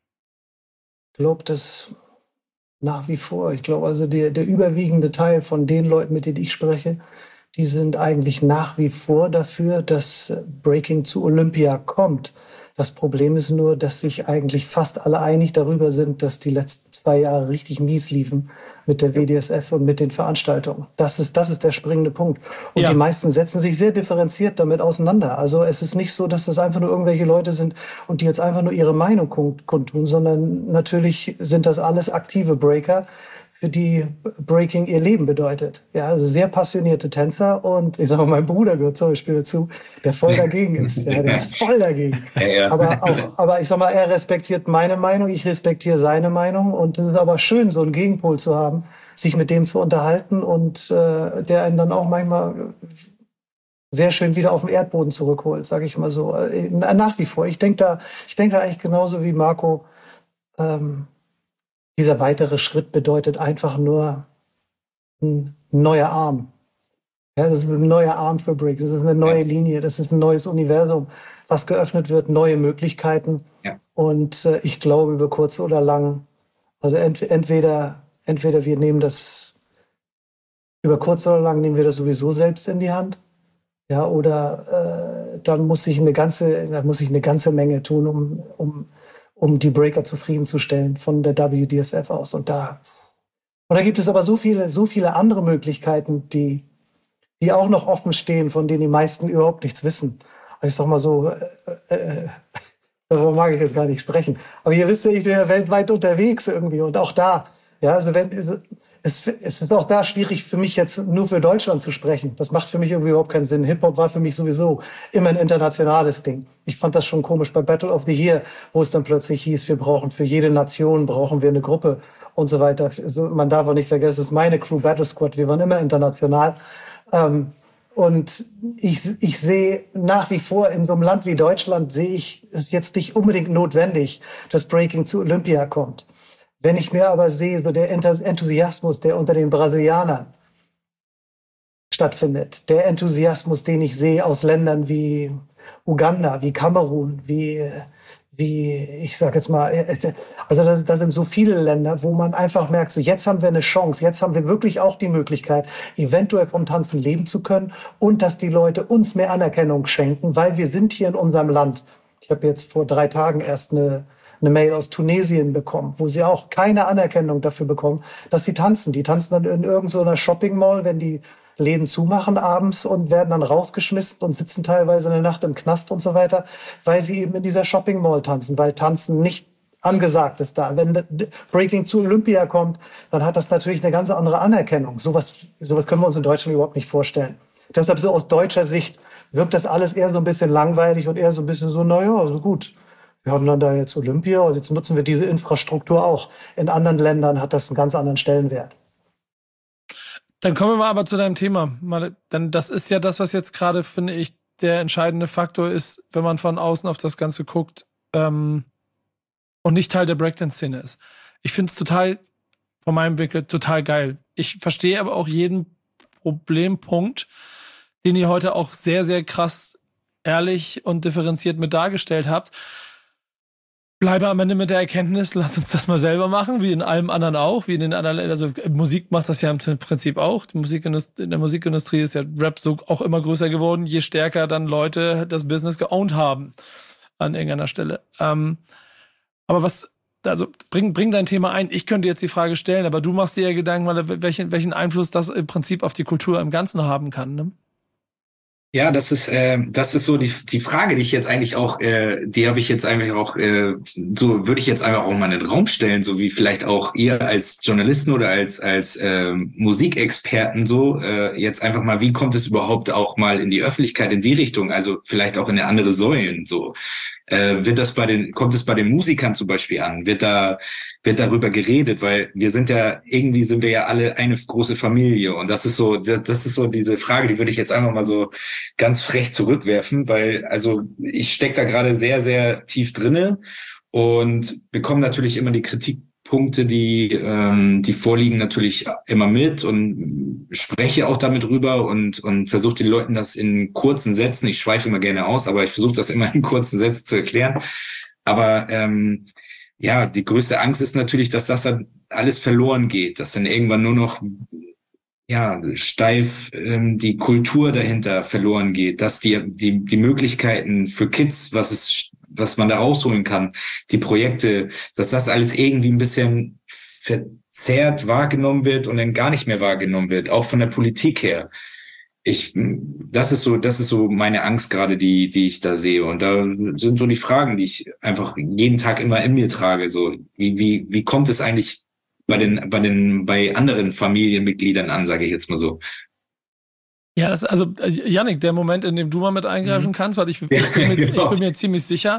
Speaker 7: Ich glaube, das nach wie vor. Ich glaube, also der überwiegende Teil von den Leuten, mit denen ich spreche, die sind eigentlich nach wie vor dafür, dass Breaking zu Olympia kommt. Das Problem ist nur, dass sich eigentlich fast alle einig darüber sind, dass die letzten 2 Jahre richtig mies liefen mit der WDSF und mit den Veranstaltungen. Das ist der springende Punkt. Und die meisten setzen sich sehr differenziert damit auseinander. Also es ist nicht so, dass das einfach nur irgendwelche Leute sind und die jetzt einfach nur ihre Meinung kundtun, sondern natürlich sind das alles aktive Breaker, für die Breaking ihr Leben bedeutet. Ja, also sehr passionierte Tänzer und ich sag mal, mein Bruder gehört zum Beispiel dazu, der voll dagegen ist. Ja, der ist voll dagegen. Ja. Aber ich sag mal, er respektiert meine Meinung, ich respektiere seine Meinung und es ist aber schön, so einen Gegenpol zu haben, sich mit dem zu unterhalten und der einen dann auch manchmal sehr schön wieder auf den Erdboden zurückholt, sage ich mal so. Nach wie vor. Ich denke da eigentlich genauso wie Marco, dieser weitere Schritt bedeutet einfach nur ein neuer Arm. Ja, das ist ein neuer Arm für Break. Das ist eine neue Linie. Das ist ein neues Universum, was geöffnet wird, neue Möglichkeiten. Ja. Und ich glaube, über kurz oder lang, also entweder wir nehmen das, über kurz oder lang nehmen wir das sowieso selbst in die Hand. Ja, oder dann muss ich eine ganze Menge tun, um die Breaker zufriedenzustellen von der WDSF aus. Und da gibt es aber so viele andere Möglichkeiten, die auch noch offen stehen, von denen die meisten überhaupt nichts wissen. Also ich sag mal so, darüber mag ich jetzt gar nicht sprechen. Aber ihr wisst ja, ich bin ja weltweit unterwegs irgendwie und auch da, ja, also es ist auch da schwierig für mich jetzt nur für Deutschland zu sprechen. Das macht für mich irgendwie überhaupt keinen Sinn. Hip-Hop war für mich sowieso immer ein internationales Ding. Ich fand das schon komisch bei Battle of the Year, wo es dann plötzlich hieß, für jede Nation brauchen wir eine Gruppe und so weiter. Also man darf auch nicht vergessen, es ist meine Crew Battle Squad. Wir waren immer international. Und ich sehe nach wie vor in so einem Land wie Deutschland, sehe ich es jetzt nicht unbedingt notwendig, dass Breaking zu Olympia kommt. Wenn ich mir aber sehe, so der Enthusiasmus, der unter den Brasilianern stattfindet, der Enthusiasmus, den ich sehe aus Ländern wie Uganda, wie Kamerun, wie ich sag jetzt mal, also da sind so viele Länder, wo man einfach merkt, so jetzt haben wir eine Chance, jetzt haben wir wirklich auch die Möglichkeit, eventuell vom Tanzen leben zu können und dass die Leute uns mehr Anerkennung schenken, weil wir sind hier in unserem Land. Ich habe jetzt vor 3 Tagen erst eine Mail aus Tunesien bekommen, wo sie auch keine Anerkennung dafür bekommen, dass sie tanzen. Die tanzen dann in irgendeiner Shopping Mall, wenn die Läden zumachen abends und werden dann rausgeschmissen und sitzen teilweise eine Nacht im Knast und so weiter, weil sie eben in dieser Shopping Mall tanzen, weil Tanzen nicht angesagt ist da. Wenn Breaking zu Olympia kommt, dann hat das natürlich eine ganz andere Anerkennung. Sowas können wir uns in Deutschland überhaupt nicht vorstellen. Deshalb so aus deutscher Sicht wirkt das alles eher so ein bisschen langweilig und eher so ein bisschen so, naja, so gut. Wir haben dann da jetzt Olympia und jetzt nutzen wir diese Infrastruktur auch. In anderen Ländern hat das einen ganz anderen Stellenwert.
Speaker 4: Dann kommen wir mal aber zu deinem Thema. Denn das ist ja das, was jetzt gerade, finde ich, der entscheidende Faktor ist, wenn man von außen auf das Ganze guckt und nicht Teil der Breakdance-Szene ist. Ich finde es total, von meinem Winkel, total geil. Ich verstehe aber auch jeden Problempunkt, den ihr heute auch sehr, sehr krass, ehrlich und differenziert mit dargestellt habt. Bleibe am Ende mit der Erkenntnis, lass uns das mal selber machen, wie in allem anderen auch, wie in den anderen, also Musik macht das ja im Prinzip auch. In der Musikindustrie ist ja Rap so auch immer größer geworden, je stärker dann Leute das Business geowned haben an irgendeiner Stelle. Aber bring dein Thema ein. Ich könnte jetzt die Frage stellen, aber du machst dir ja Gedanken, welchen Einfluss das im Prinzip auf die Kultur im Ganzen haben kann, ne?
Speaker 6: Ja, das ist so die Frage, die ich jetzt eigentlich auch, die habe ich jetzt eigentlich auch, so würde ich jetzt einfach auch mal in den Raum stellen, so wie vielleicht auch ihr als Journalisten oder als Musikexperten so, jetzt einfach mal, wie kommt es überhaupt auch mal in die Öffentlichkeit in die Richtung, also vielleicht auch in eine andere Säulen, so. Kommt es bei den Musikern zum Beispiel an? Wird darüber geredet, weil sind wir ja alle eine große Familie und das ist so diese Frage, die würde ich jetzt einfach mal so ganz frech zurückwerfen, weil also ich stecke da gerade sehr, sehr tief drinne und bekomme natürlich immer die Kritikpunkte, die vorliegen, natürlich immer mit und spreche auch damit rüber und versuche den Leuten das in kurzen Sätzen, ich schweife immer gerne aus, aber ich versuche das immer in kurzen Sätzen zu erklären. Aber ja, die größte Angst ist natürlich, dass das dann alles verloren geht, dass dann irgendwann nur noch steif die Kultur dahinter verloren geht, dass die Möglichkeiten für Kids, was man da rausholen kann, die Projekte, dass das alles irgendwie ein bisschen verzerrt wahrgenommen wird und dann gar nicht mehr wahrgenommen wird, auch von der Politik her. Das ist so meine Angst gerade, die ich da sehe. Und da sind so die Fragen, die ich einfach jeden Tag immer in mir trage. So, wie kommt es eigentlich bei anderen Familienmitgliedern an, sage ich jetzt mal so.
Speaker 4: Ja, also Yannick, der Moment, in dem du mal mit eingreifen kannst, weil ich bin mir ziemlich sicher,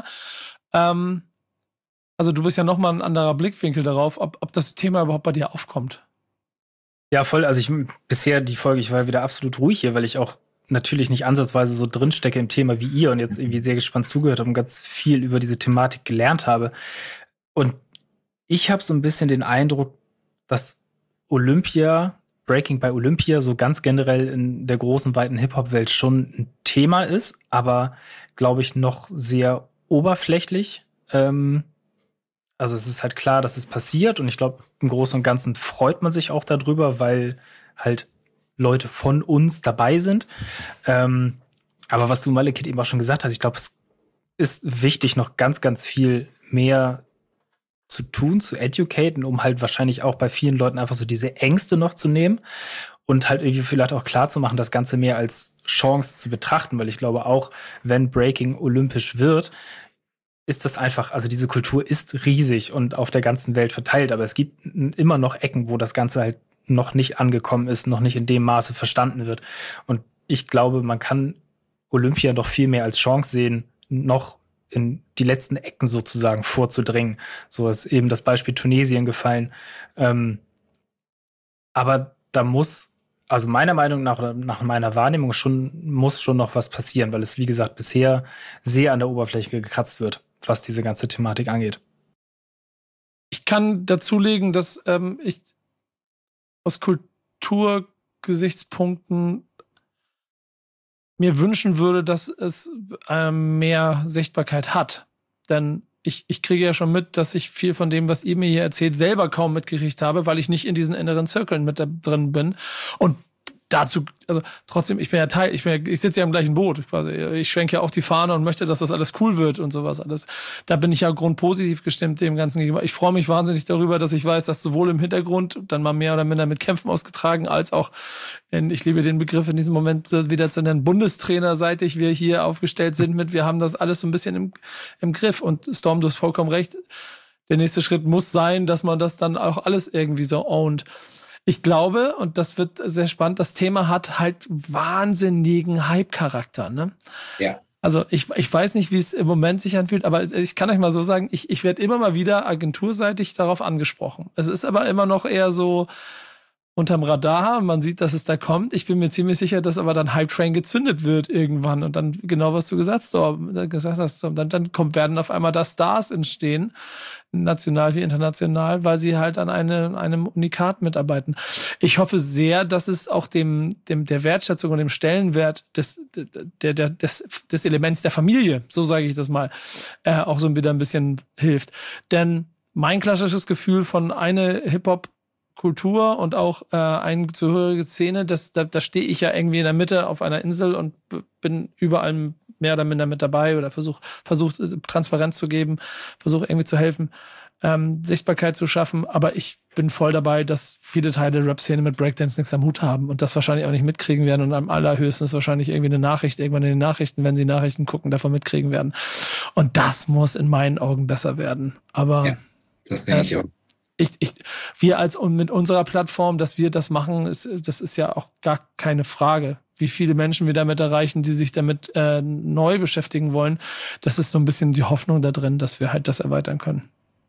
Speaker 4: also du bist ja nochmal ein anderer Blickwinkel darauf, ob das Thema überhaupt bei dir aufkommt.
Speaker 5: Ja, voll. Also bisher die Folge, ich war wieder absolut ruhig hier, weil ich auch natürlich nicht ansatzweise so drinstecke im Thema wie ihr und jetzt irgendwie sehr gespannt zugehört habe und ganz viel über diese Thematik gelernt habe. Und ich habe so ein bisschen den Eindruck, dass Breaking bei Olympia so ganz generell in der großen, weiten Hip-Hop-Welt schon ein Thema ist, aber, glaube ich, noch sehr oberflächlich. Also es ist halt klar, dass es passiert und ich glaube, im Großen und Ganzen freut man sich auch darüber, weil halt Leute von uns dabei sind. Aber was du, Malekith, eben auch schon gesagt hast, ich glaube, es ist wichtig, noch ganz, ganz viel mehr zu tun, zu educaten, um halt wahrscheinlich auch bei vielen Leuten einfach so diese Ängste noch zu nehmen und halt irgendwie vielleicht auch klar zu machen, das Ganze mehr als Chance zu betrachten, weil ich glaube auch, wenn Breaking olympisch wird, ist das einfach, also diese Kultur ist riesig und auf der ganzen Welt verteilt, aber es gibt immer noch Ecken, wo das Ganze halt noch nicht angekommen ist, noch nicht in dem Maße verstanden wird. Und ich glaube, man kann Olympia noch viel mehr als Chance sehen, noch in die letzten Ecken sozusagen vorzudringen. So ist eben das Beispiel Tunesien gefallen. Aber da muss also meiner Meinung nach meiner Wahrnehmung muss schon noch was passieren, weil es, wie gesagt, bisher sehr an der Oberfläche gekratzt wird, was diese ganze Thematik angeht.
Speaker 4: Ich kann dazulegen, dass ich aus Kulturgesichtspunkten mir wünschen würde, dass es mehr Sichtbarkeit hat. Denn ich kriege ja schon mit, dass ich viel von dem, was ihr mir hier erzählt, selber kaum mitgekriegt habe, weil ich nicht in diesen inneren Zirkeln mit da drin bin. Und dazu, also trotzdem, ich sitze ja im gleichen Boot. Ich schwenke ja auch die Fahne und möchte, dass das alles cool wird und sowas alles. Da bin ich ja grundpositiv gestimmt dem Ganzen gegenüber. Ich freue mich wahnsinnig darüber, dass ich weiß, dass sowohl im Hintergrund dann mal mehr oder minder mit Kämpfen ausgetragen, als auch, ich liebe den Begriff in diesem Moment wieder zu nennen, bundestrainerseitig wir hier aufgestellt sind mit, wir haben das alles so ein bisschen im Griff. Und Storm, du hast vollkommen recht. Der nächste Schritt muss sein, dass man das dann auch alles irgendwie so ownt. Ich glaube, und das wird sehr spannend, das Thema hat halt wahnsinnigen Hype-Charakter, ne?
Speaker 6: Ja.
Speaker 4: Also ich weiß nicht, wie es im Moment sich anfühlt, aber ich kann euch mal so sagen, ich werde immer mal wieder agenturseitig darauf angesprochen. Es ist aber immer noch eher so unterm Radar, man sieht, dass es da kommt. Ich bin mir ziemlich sicher, dass aber dann Hype Train gezündet wird irgendwann und dann genau, was du gesagt hast, dann werden auf einmal da Stars entstehen, national wie international, weil sie halt an einem Unikat mitarbeiten. Ich hoffe sehr, dass es auch der Wertschätzung und dem Stellenwert des Elements der Familie, so sage ich das mal, auch so wieder ein bisschen hilft. Denn mein klassisches Gefühl von eine Hip-Hop-Kultur und auch eine zugehörige Szene, da stehe ich ja irgendwie in der Mitte auf einer Insel und bin überall mehr oder minder mit dabei oder versuche Transparenz zu geben, versuche irgendwie zu helfen, Sichtbarkeit zu schaffen. Aber ich bin voll dabei, dass viele Teile der Rap-Szene mit Breakdance nichts am Hut haben und das wahrscheinlich auch nicht mitkriegen werden und am allerhöchstens wahrscheinlich irgendwie eine Nachricht irgendwann in den Nachrichten, wenn sie Nachrichten gucken, davon mitkriegen werden. Und das muss in meinen Augen besser werden. Aber
Speaker 6: ja, das denke ich auch.
Speaker 4: Wir mit unserer Plattform, dass wir das machen, das ist ja auch gar keine Frage. Wie viele Menschen wir damit erreichen, die sich damit neu beschäftigen wollen, das ist so ein bisschen die Hoffnung da drin, dass wir halt das erweitern können.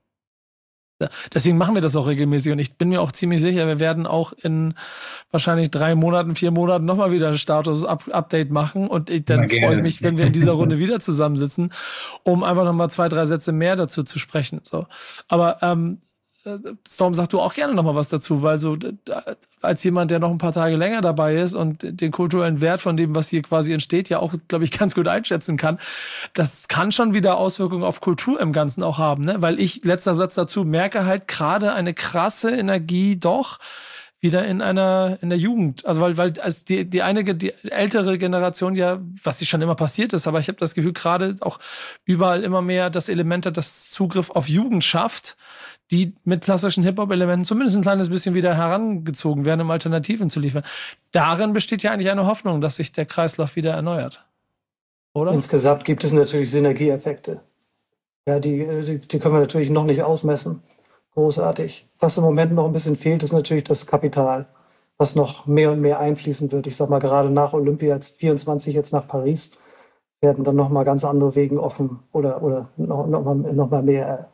Speaker 4: Deswegen machen wir das auch regelmäßig und ich bin mir auch ziemlich sicher, wir werden auch in wahrscheinlich 3 Monaten, 4 Monaten nochmal wieder ein Status-Update machen und dann freue ich mich, wenn wir in dieser Runde wieder zusammensitzen, um einfach nochmal 2, 3 Sätze mehr dazu zu sprechen. So. Aber Storm, sag du auch gerne noch mal was dazu, weil so als jemand, der noch ein paar Tage länger dabei ist und den kulturellen Wert von dem, was hier quasi entsteht, ja auch, glaube ich, ganz gut einschätzen kann, das kann schon wieder Auswirkungen auf Kultur im Ganzen auch haben, ne? Weil ich, letzter Satz dazu, merke halt gerade eine krasse Energie doch wieder in der Jugend. Also weil die ältere Generation ja, was schon immer passiert ist, aber ich habe das Gefühl, gerade auch überall immer mehr das Element hat, das Zugriff auf Jugend schafft, die mit klassischen Hip-Hop-Elementen zumindest ein kleines bisschen wieder herangezogen werden, um Alternativen zu liefern. Darin besteht ja eigentlich eine Hoffnung, dass sich der Kreislauf wieder erneuert. Oder?
Speaker 7: Insgesamt gibt es natürlich Synergieeffekte. Ja, die können wir natürlich noch nicht ausmessen. Großartig. Was im Moment noch ein bisschen fehlt, ist natürlich das Kapital, was noch mehr und mehr einfließen wird. Ich sag mal, gerade nach Olympia 24 jetzt nach Paris werden dann noch mal ganz andere Wege offen oder noch mal mehr.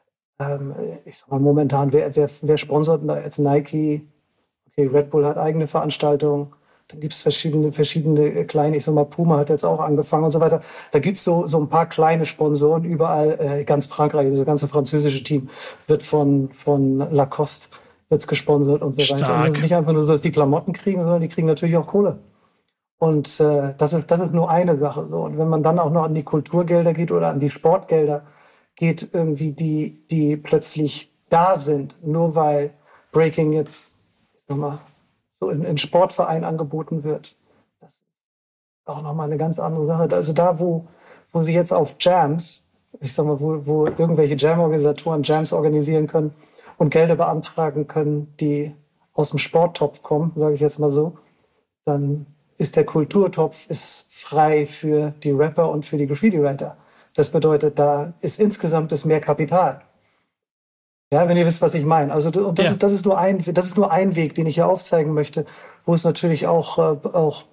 Speaker 7: Ich sag mal, momentan, wer sponsert da jetzt? Nike? Okay, Red Bull hat eigene Veranstaltungen. Dann gibt es verschiedene kleine, ich sag mal, Puma hat jetzt auch angefangen und so weiter. Da gibt es so ein paar kleine Sponsoren überall. Ganz Frankreich, das ganze französische Team wird von Lacoste wird's gesponsert und so weiter. Und das ist nicht einfach nur so, dass die Klamotten kriegen, sondern die kriegen natürlich auch Kohle. Und das ist nur eine Sache. So. Und wenn man dann auch noch an die Kulturgelder geht oder an die Sportgelder geht, irgendwie die plötzlich da sind, nur weil Breaking jetzt, ich sag mal, so in Sportvereinen angeboten wird. Das ist auch nochmal eine ganz andere Sache. Also da, wo sie jetzt auf Jams, ich sag mal, wo irgendwelche Jam-Organisatoren Jams organisieren können und Gelder beantragen können, die aus dem Sporttopf kommen, sage ich jetzt mal so, dann ist der Kulturtopf frei für die Rapper und für die Graffiti-Writer. Das bedeutet, da ist insgesamt mehr Kapital. Ja, wenn ihr wisst, was ich meine. Also das ist nur ein Weg, den ich hier aufzeigen möchte, wo es natürlich auch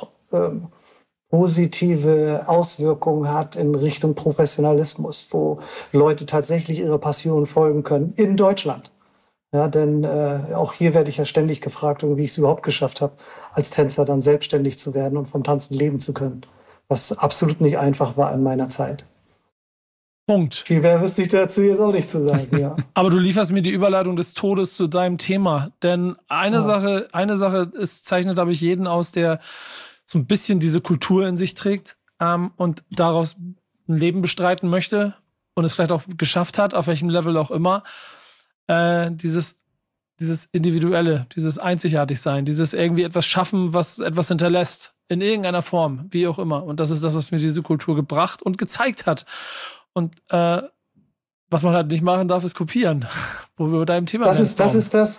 Speaker 7: positive Auswirkungen hat in Richtung Professionalismus, wo Leute tatsächlich ihrer Passion folgen können in Deutschland. Ja, denn auch hier werde ich ja ständig gefragt, wie ich es überhaupt geschafft habe, als Tänzer dann selbstständig zu werden und vom Tanzen leben zu können. Was absolut nicht einfach war in meiner Zeit.
Speaker 4: Punkt.
Speaker 7: Viel mehr wüsste ich dazu jetzt auch nicht zu sagen, ja.
Speaker 4: Aber du lieferst mir die Überleitung des Todes zu deinem Thema. Denn eine Sache zeichnet, glaube ich, jeden aus, der so ein bisschen diese Kultur in sich trägt und daraus ein Leben bestreiten möchte und es vielleicht auch geschafft hat, auf welchem Level auch immer. Dieses Individuelle, dieses Einzigartigsein, dieses irgendwie etwas schaffen, was etwas hinterlässt, in irgendeiner Form, wie auch immer. Und das ist das, was mir diese Kultur gebracht und gezeigt hat. Und was man halt nicht machen darf, ist kopieren. Wo wir bei deinem Thema
Speaker 7: sind. Das ist das,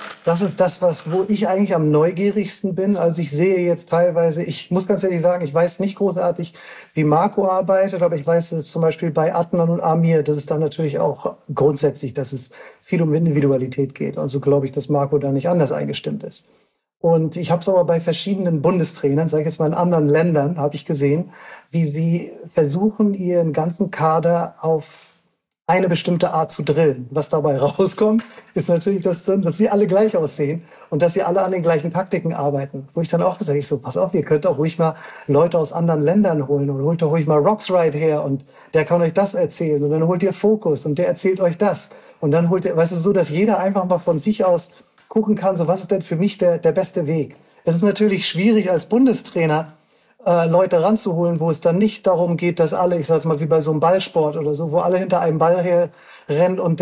Speaker 7: wo ich eigentlich am neugierigsten bin. Also ich sehe jetzt teilweise, ich muss ganz ehrlich sagen, ich weiß nicht großartig, wie Marco arbeitet, aber ich weiß, dass zum Beispiel bei Adnan und Amir, dass es dann natürlich auch grundsätzlich, dass es viel um Individualität geht. Also glaube ich, dass Marco da nicht anders eingestimmt ist. Und ich habe es aber bei verschiedenen Bundestrainern, sage ich jetzt mal in anderen Ländern, habe ich gesehen, wie sie versuchen, ihren ganzen Kader auf eine bestimmte Art zu drillen. Was dabei rauskommt, ist natürlich, dass sie alle gleich aussehen und dass sie alle an den gleichen Taktiken arbeiten. Wo ich dann auch gesagt habe, pass auf, ihr könnt auch ruhig mal Leute aus anderen Ländern holen und holt doch ruhig mal Roxride her und der kann euch das erzählen und dann holt ihr Focus und der erzählt euch das. Und dann holt ihr, weißt du, so, dass jeder einfach mal von sich aus gucken kann, so was ist denn für mich der beste Weg. Es ist natürlich schwierig als Bundestrainer, Leute ranzuholen, wo es dann nicht darum geht, dass alle, ich sag's mal wie bei so einem Ballsport oder so, wo alle hinter einem Ball her rennen und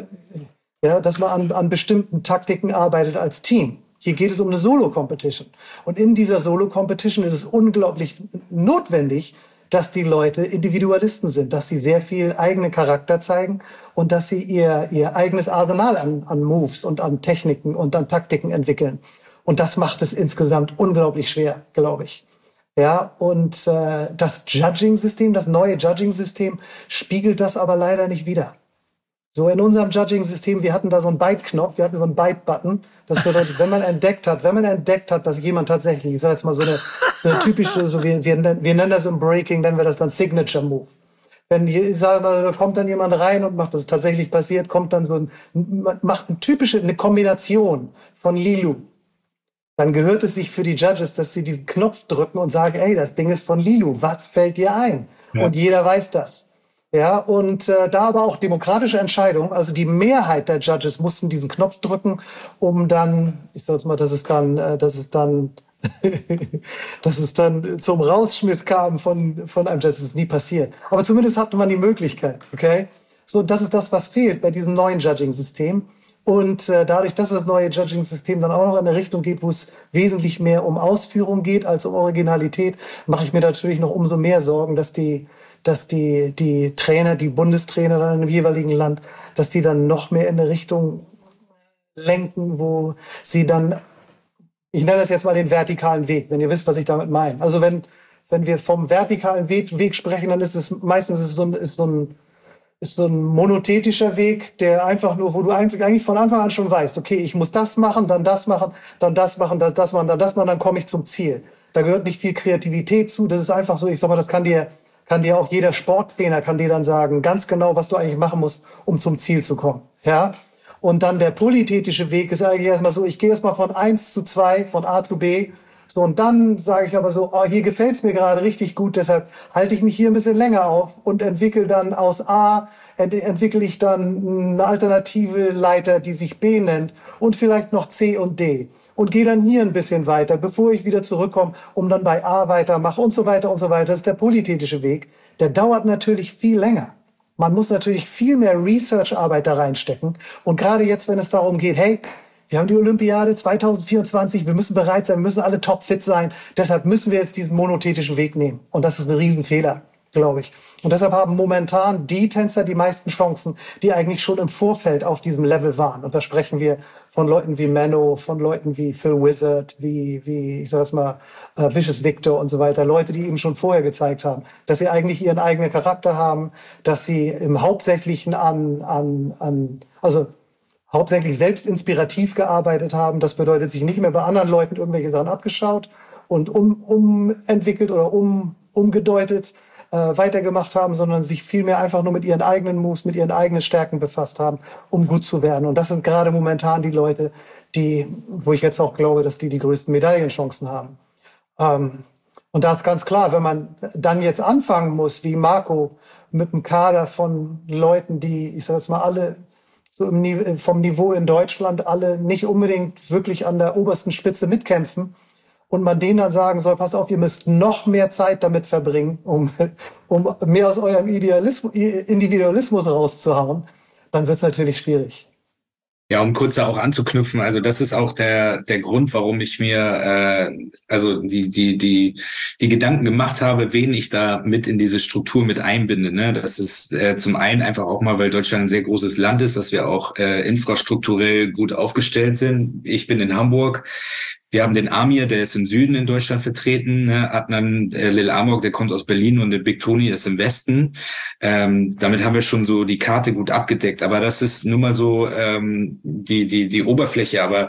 Speaker 7: dass man an bestimmten Taktiken arbeitet als Team. Hier geht es um eine Solo-Competition. Und in dieser Solo-Competition ist es unglaublich notwendig, dass die Leute Individualisten sind, dass sie sehr viel eigenen Charakter zeigen und dass sie ihr eigenes Arsenal an Moves und an Techniken und an Taktiken entwickeln. Und das macht es insgesamt unglaublich schwer, glaube ich. Ja, und das Judging-System, das neue Judging-System spiegelt das aber leider nicht wider. So in unserem Judging-System, wir hatten da so einen Bite-Knopf, wir hatten so einen Bite-Button. Das bedeutet, wenn man entdeckt hat, dass jemand tatsächlich, ich sag jetzt mal so eine typische, so wir nennen das im Breaking, nennen wir das dann Signature-Move. Wenn ich sage mal, da kommt dann jemand rein und macht, das ist tatsächlich passiert, kommt dann macht eine Kombination von Lilu. Dann gehört es sich für die Judges, dass sie diesen Knopf drücken und sagen, ey, das Ding ist von Lilu, was fällt dir ein? Ja. Und jeder weiß das. Ja, und da aber auch demokratische Entscheidung, also die Mehrheit der Judges mussten diesen Knopf drücken, um dann, ich sag jetzt mal, dass es dann zum Rausschmiss kam von einem Judge. Das ist nie passiert. Aber zumindest hatte man die Möglichkeit, okay? So, das ist das, was fehlt bei diesem neuen Judging-System. Und dadurch, dass das neue Judging-System dann auch noch in eine Richtung geht, wo es wesentlich mehr um Ausführung geht als um Originalität, mache ich mir natürlich noch umso mehr Sorgen, dass die Trainer, die Bundestrainer dann im jeweiligen Land, dass die dann noch mehr in eine Richtung lenken, wo sie dann, ich nenne das jetzt mal den vertikalen Weg, wenn ihr wisst, was ich damit meine. Also wenn wir vom vertikalen Weg sprechen, dann ist es meistens so ein monothetischer Weg, der einfach nur, wo du eigentlich von Anfang an schon weißt, okay, ich muss das machen, dann das machen, dann das machen, dann das machen, dann das machen, dann komme ich zum Ziel. Da gehört nicht viel Kreativität zu. Das ist einfach so, ich sag mal, das kann dir auch jeder Sporttrainer kann dir dann sagen, ganz genau, was du eigentlich machen musst, um zum Ziel zu kommen. Ja? Und dann der polythetische Weg ist eigentlich erstmal so, ich gehe erstmal von 1 zu 2, von A zu B. So, und dann sage ich aber so, oh, hier gefällt's mir gerade richtig gut, deshalb halte ich mich hier ein bisschen länger auf und entwickle dann aus A, entwickle ich dann eine alternative Leiter, die sich B nennt und vielleicht noch C und D. Und gehe dann hier ein bisschen weiter, bevor ich wieder zurückkomme, um dann bei A weitermache und so weiter und so weiter. Das ist der polythetische Weg. Der dauert natürlich viel länger. Man muss natürlich viel mehr Research-Arbeit da reinstecken. Und gerade jetzt, wenn es darum geht, hey, wir haben die Olympiade 2024, wir müssen bereit sein, wir müssen alle topfit sein. Deshalb müssen wir jetzt diesen monothetischen Weg nehmen. Und das ist ein Riesenfehler, glaube ich. Und deshalb haben momentan die Tänzer die meisten Chancen, die eigentlich schon im Vorfeld auf diesem Level waren. Und da sprechen wir von Leuten wie Menno, von Leuten wie Phil Wizard, wie ich sag das mal, Vicious Victor und so weiter. Leute, die eben schon vorher gezeigt haben, dass sie eigentlich ihren eigenen Charakter haben, dass sie im Hauptsächlichen hauptsächlich selbst inspirativ gearbeitet haben. Das bedeutet, sich nicht mehr bei anderen Leuten irgendwelche Sachen abgeschaut und umentwickelt oder umgedeutet, weitergemacht haben, sondern sich vielmehr einfach nur mit ihren eigenen Moves, mit ihren eigenen Stärken befasst haben, um gut zu werden. Und das sind gerade momentan die Leute, wo ich jetzt auch glaube, dass die größten Medaillenchancen haben. Und da ist ganz klar, wenn man dann jetzt anfangen muss, wie Marco, mit einem Kader von Leuten, die, ich sage jetzt mal, alle so vom Niveau in Deutschland, alle nicht unbedingt wirklich an der obersten Spitze mitkämpfen, und man denen dann sagen soll, pass auf, ihr müsst noch mehr Zeit damit verbringen, um mehr aus eurem Individualismus rauszuhauen, dann wird es natürlich schwierig.
Speaker 6: Ja, um kurz da auch anzuknüpfen, also das ist auch der Grund, warum ich mir also die Gedanken gemacht habe, wen ich da mit in diese Struktur mit einbinde. Ne? Das ist zum einen einfach auch mal, weil Deutschland ein sehr großes Land ist, dass wir auch infrastrukturell gut aufgestellt sind. Ich bin in Hamburg. Wir haben den Amir, der ist im Süden in Deutschland vertreten, ne? Adnan Lil Amok, der kommt aus Berlin, und der Big Tony ist im Westen. Damit haben wir schon so die Karte gut abgedeckt. Aber das ist nun mal so die Oberfläche. Aber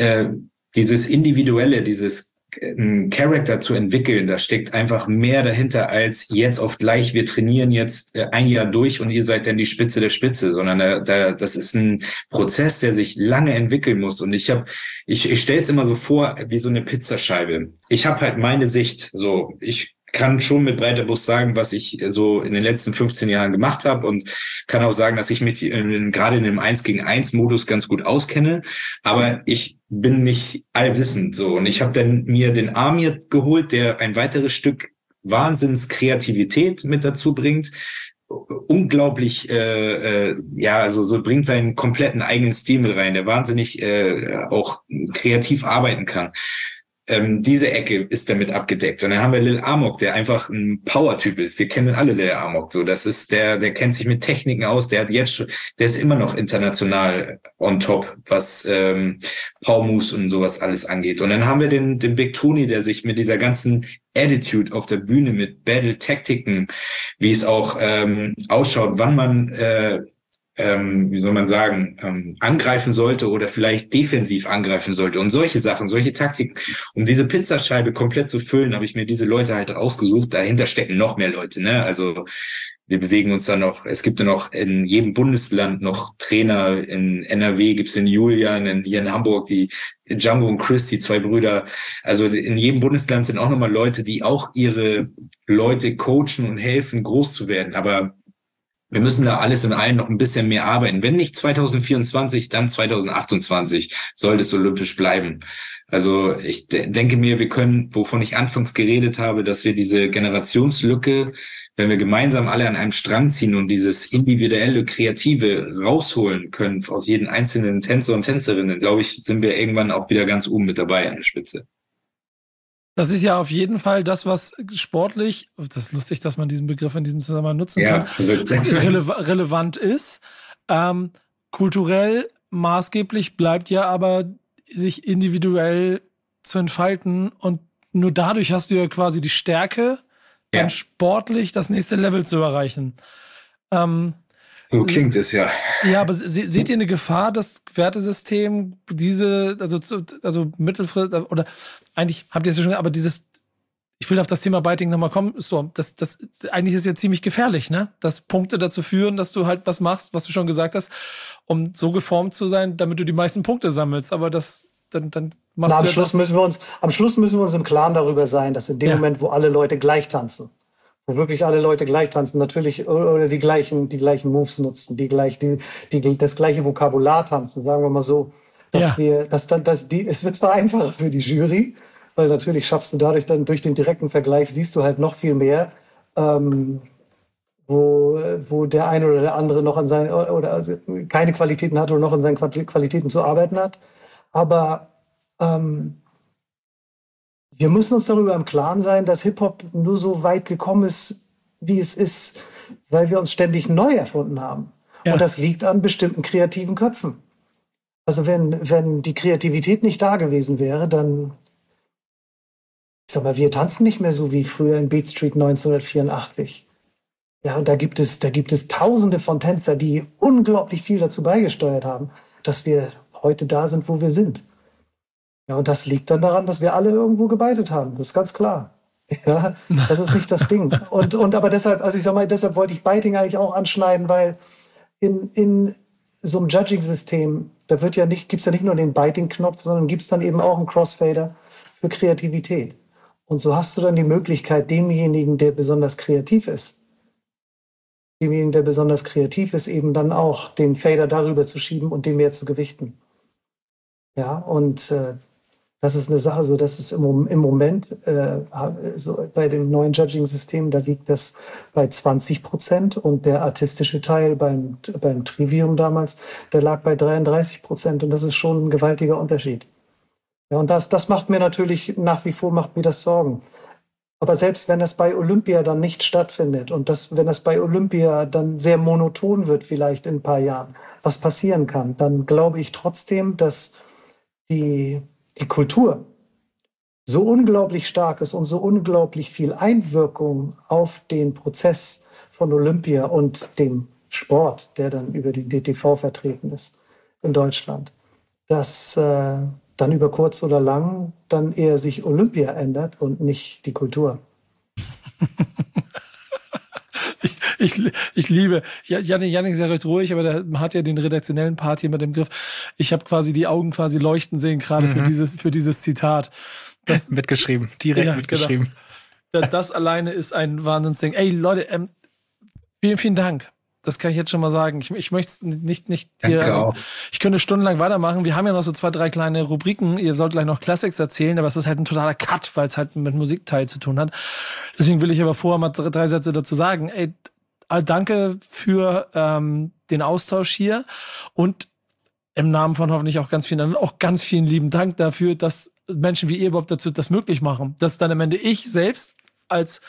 Speaker 6: dieses Individuelle, dieses Charakter zu entwickeln, da steckt einfach mehr dahinter als jetzt auf gleich, wir trainieren jetzt ein Jahr durch und ihr seid dann die Spitze der Spitze, sondern das ist ein Prozess, der sich lange entwickeln muss. Und ich stelle es immer so vor wie so eine Pizzascheibe. Ich habe halt meine Sicht, so ich kann schon mit breiter Brust sagen, was ich so in den letzten 15 Jahren gemacht habe, und kann auch sagen, dass ich mich gerade in dem 1-gegen-1-Modus ganz gut auskenne, aber ich bin nicht allwissend so. Und ich habe dann mir den Amir geholt, der ein weiteres Stück Wahnsinnskreativität mit dazu bringt, unglaublich, also so bringt seinen kompletten eigenen Stil mit rein, der wahnsinnig auch kreativ arbeiten kann. Diese Ecke ist damit abgedeckt. Und dann haben wir Lil Amok, der einfach ein Power-Typ ist. Wir kennen alle Lil Amok so. Das ist der kennt sich mit Techniken aus. Der ist immer noch international on top, was Power-Moves und sowas alles angeht. Und dann haben wir den Big Tony, der sich mit dieser ganzen Attitude auf der Bühne, mit Battle-Taktiken, wie es auch ausschaut, wann man wie soll man sagen, angreifen sollte oder vielleicht defensiv angreifen sollte und solche Sachen, solche Taktiken. Um diese Pizzascheibe komplett zu füllen, habe ich mir diese Leute halt ausgesucht. Dahinter stecken noch mehr Leute, ne? Also wir bewegen uns dann noch, es gibt ja noch in jedem Bundesland noch Trainer. In NRW gibt's den Julian, hier in Hamburg die Django und Chris, die zwei Brüder. Also in jedem Bundesland sind auch nochmal Leute, die auch ihre Leute coachen und helfen, groß zu werden. Aber wir müssen da alles in allem noch ein bisschen mehr arbeiten. Wenn nicht 2024, dann 2028 soll es olympisch bleiben. Also ich denke mir, wir können, wovon ich anfangs geredet habe, dass wir diese Generationslücke, wenn wir gemeinsam alle an einem Strang ziehen und dieses individuelle, Kreative rausholen können aus jedem einzelnen Tänzer und Tänzerinnen, glaube ich, sind wir irgendwann auch wieder ganz oben mit dabei an der Spitze.
Speaker 4: Das ist ja auf jeden Fall das, was sportlich, das ist lustig, dass man diesen Begriff in diesem Zusammenhang nutzen kann, relevant ist. Kulturell maßgeblich bleibt ja aber, sich individuell zu entfalten, und nur dadurch hast du ja quasi die Stärke, dann sportlich das nächste Level zu erreichen.
Speaker 6: So klingt es, ja.
Speaker 4: Ja, aber seht ihr eine Gefahr, das Wertesystem, also mittelfristig, oder eigentlich habt ihr es ja schon, aber ich will auf das Thema Biting nochmal kommen, so, das eigentlich ist ja ziemlich gefährlich, ne? Dass Punkte dazu führen, dass du halt was machst, was du schon gesagt hast, um so geformt zu sein, damit du die meisten Punkte sammelst, aber dann machst du
Speaker 7: am Schluss müssen wir uns im Klaren darüber sein, dass in dem Moment, wo alle Leute gleich tanzen, wo wirklich alle Leute gleich tanzen, natürlich, oder die gleichen Moves nutzen, das gleiche Vokabular tanzen, sagen wir mal so, es wird zwar einfacher für die Jury, weil natürlich schaffst du dadurch dann durch den direkten Vergleich, siehst du halt noch viel mehr, wo der eine oder der andere noch an seinen, also keine Qualitäten hat oder noch an seinen Qualitäten zu arbeiten hat. Aber wir müssen uns darüber im Klaren sein, dass Hip-Hop nur so weit gekommen ist, wie es ist, weil wir uns ständig neu erfunden haben. Ja. Und das liegt an bestimmten kreativen Köpfen. Also wenn die Kreativität nicht da gewesen wäre, dann, ich sag mal, wir tanzen nicht mehr so wie früher in Beat Street 1984. Ja, und da gibt es Tausende von Tänzer, die unglaublich viel dazu beigesteuert haben, dass wir heute da sind, wo wir sind. Ja, und das liegt dann daran, dass wir alle irgendwo gebeitet haben. Das ist ganz klar. Ja, das ist nicht das Ding. Und aber deshalb, also ich sag mal, deshalb wollte ich Biting eigentlich auch anschneiden, weil in so einem Judging-System, da gibt's ja nicht nur den Biting-Knopf, sondern gibt's dann eben auch einen Crossfader für Kreativität. Und so hast du dann die Möglichkeit, demjenigen, der besonders kreativ ist, eben dann auch den Fader darüber zu schieben und den mehr zu gewichten. Ja, und das ist eine Sache, so dass es im Moment so bei dem neuen Judging-System, da liegt das bei 20% und der artistische Teil beim Trivium damals, der lag bei 33% und das ist schon ein gewaltiger Unterschied. Ja, und das macht mir natürlich nach wie vor Sorgen. Aber selbst wenn das bei Olympia dann nicht stattfindet und wenn das bei Olympia dann sehr monoton wird vielleicht in ein paar Jahren, was passieren kann, dann glaube ich trotzdem, dass die Kultur so unglaublich stark ist und so unglaublich viel Einwirkung auf den Prozess von Olympia und dem Sport, der dann über die DTV vertreten ist in Deutschland, dass dann über kurz oder lang dann eher sich Olympia ändert und nicht die Kultur.
Speaker 4: Ich liebe, Jannik ist ja recht ruhig, aber der hat ja den redaktionellen Part hier mit dem Griff. Ich habe quasi die Augen quasi leuchten sehen, gerade für dieses Zitat. Das,
Speaker 5: mitgeschrieben, direkt mitgeschrieben.
Speaker 4: Genau. Das alleine ist ein Wahnsinnsding. Ey, Leute, vielen, vielen Dank. Das kann ich jetzt schon mal sagen. Ich möchte es nicht hier, also, ich könnte stundenlang weitermachen. Wir haben ja noch so 2, 3 kleine Rubriken. Ihr sollt gleich noch Classics erzählen, aber es ist halt ein totaler Cut, weil es halt mit Musikteil zu tun hat. Deswegen will ich aber vorher mal 3 Sätze dazu sagen. Ey, danke für den Austausch hier und im Namen von hoffentlich auch ganz vielen anderen, auch ganz vielen lieben Dank dafür, dass Menschen wie ihr überhaupt dazu das möglich machen. Dass dann am Ende ich selbst als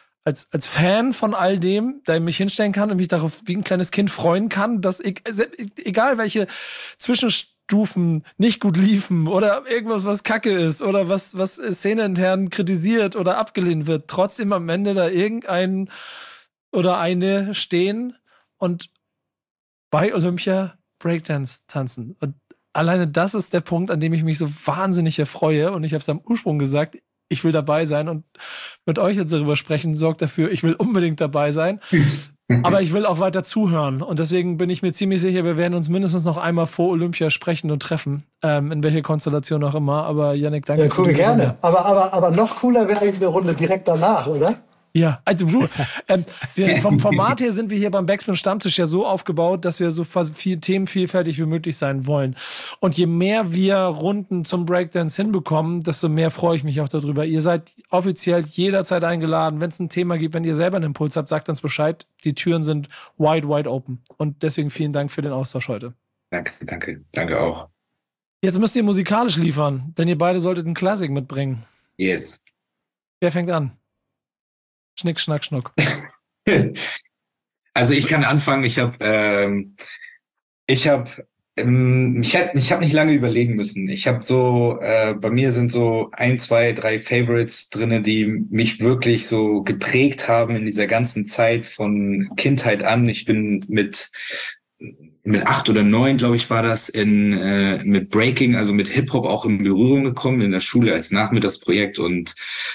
Speaker 4: Fan von all dem, da ich mich hinstellen kann und mich darauf wie ein kleines Kind freuen kann, dass egal welche Zwischenstufen nicht gut liefen oder irgendwas, was Kacke ist oder was szeneintern kritisiert oder abgelehnt wird, trotzdem am Ende da irgendein oder eine stehen und bei Olympia Breakdance tanzen. Und alleine das ist der Punkt, an dem ich mich so wahnsinnig erfreue. Und ich habe es am Ursprung gesagt, ich will dabei sein und mit euch jetzt darüber sprechen, sorgt dafür, ich will unbedingt dabei sein. Aber ich will auch weiter zuhören. Und deswegen bin ich mir ziemlich sicher, wir werden uns mindestens noch einmal vor Olympia sprechen und treffen. In welcher Konstellation auch immer. Aber Jannik, danke.
Speaker 7: Ja, cool, gerne. Aber noch cooler wäre eigentlich eine Runde direkt danach, oder?
Speaker 4: Ja, also du, vom Format her sind wir hier beim Backspin Stammtisch ja so aufgebaut, dass wir so viel themenvielfältig wie möglich sein wollen. Und je mehr wir Runden zum Breakdance hinbekommen, desto mehr freue ich mich auch darüber. Ihr seid offiziell jederzeit eingeladen. Wenn es ein Thema gibt, wenn ihr selber einen Impuls habt, sagt uns Bescheid. Die Türen sind wide open. Und deswegen vielen Dank für den Austausch heute.
Speaker 6: Danke auch.
Speaker 4: Jetzt müsst ihr musikalisch liefern, denn ihr beide solltet einen Classic mitbringen.
Speaker 6: Yes.
Speaker 4: Wer fängt an? Schnick, schnack, schnuck.
Speaker 6: Also ich kann anfangen. Ich habe nicht lange überlegen müssen. Ich habe so, bei mir sind so 1, 2, 3 Favorites drinne, die mich wirklich so geprägt haben in dieser ganzen Zeit von Kindheit an. Ich bin mit 8 oder 9, glaube ich, war das, mit Breaking, also mit Hip-Hop auch in Berührung gekommen in der Schule als Nachmittagsprojekt und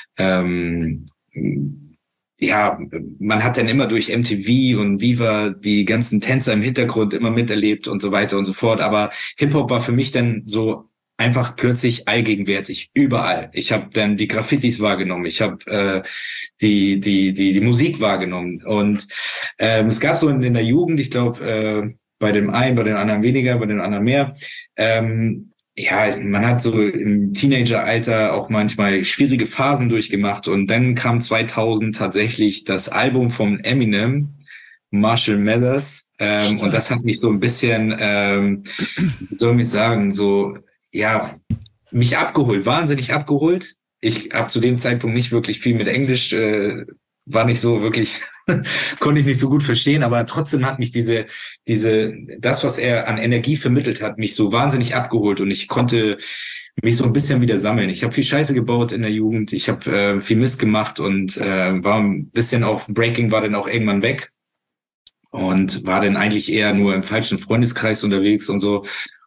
Speaker 6: ja, man hat dann immer durch MTV und Viva die ganzen Tänzer im Hintergrund immer miterlebt und so weiter und so fort. Aber Hip-Hop war für mich dann so einfach plötzlich allgegenwärtig, überall. Ich habe dann die Graffitis wahrgenommen, ich habe die Musik wahrgenommen. Und es gab so in der Jugend, ich glaube, bei dem einen, bei den anderen weniger, bei den anderen mehr, ja, man hat so im Teenageralter auch manchmal schwierige Phasen durchgemacht und dann kam 2000 tatsächlich das Album von Eminem, Marshall Mathers, und das hat mich so ein bisschen, wie soll ich sagen, so, ja, mich abgeholt, wahnsinnig abgeholt. Ich habe zu dem Zeitpunkt nicht wirklich viel mit Englisch, war nicht so wirklich, konnte ich nicht so gut verstehen, aber trotzdem hat mich das, was er an Energie vermittelt hat, mich so wahnsinnig abgeholt und ich konnte mich so ein bisschen wieder sammeln. Ich habe viel Scheiße gebaut in der Jugend, ich habe viel Mist gemacht und war ein bisschen auf Breaking, war dann auch irgendwann weg und war dann eigentlich eher nur im falschen Freundeskreis unterwegs und so.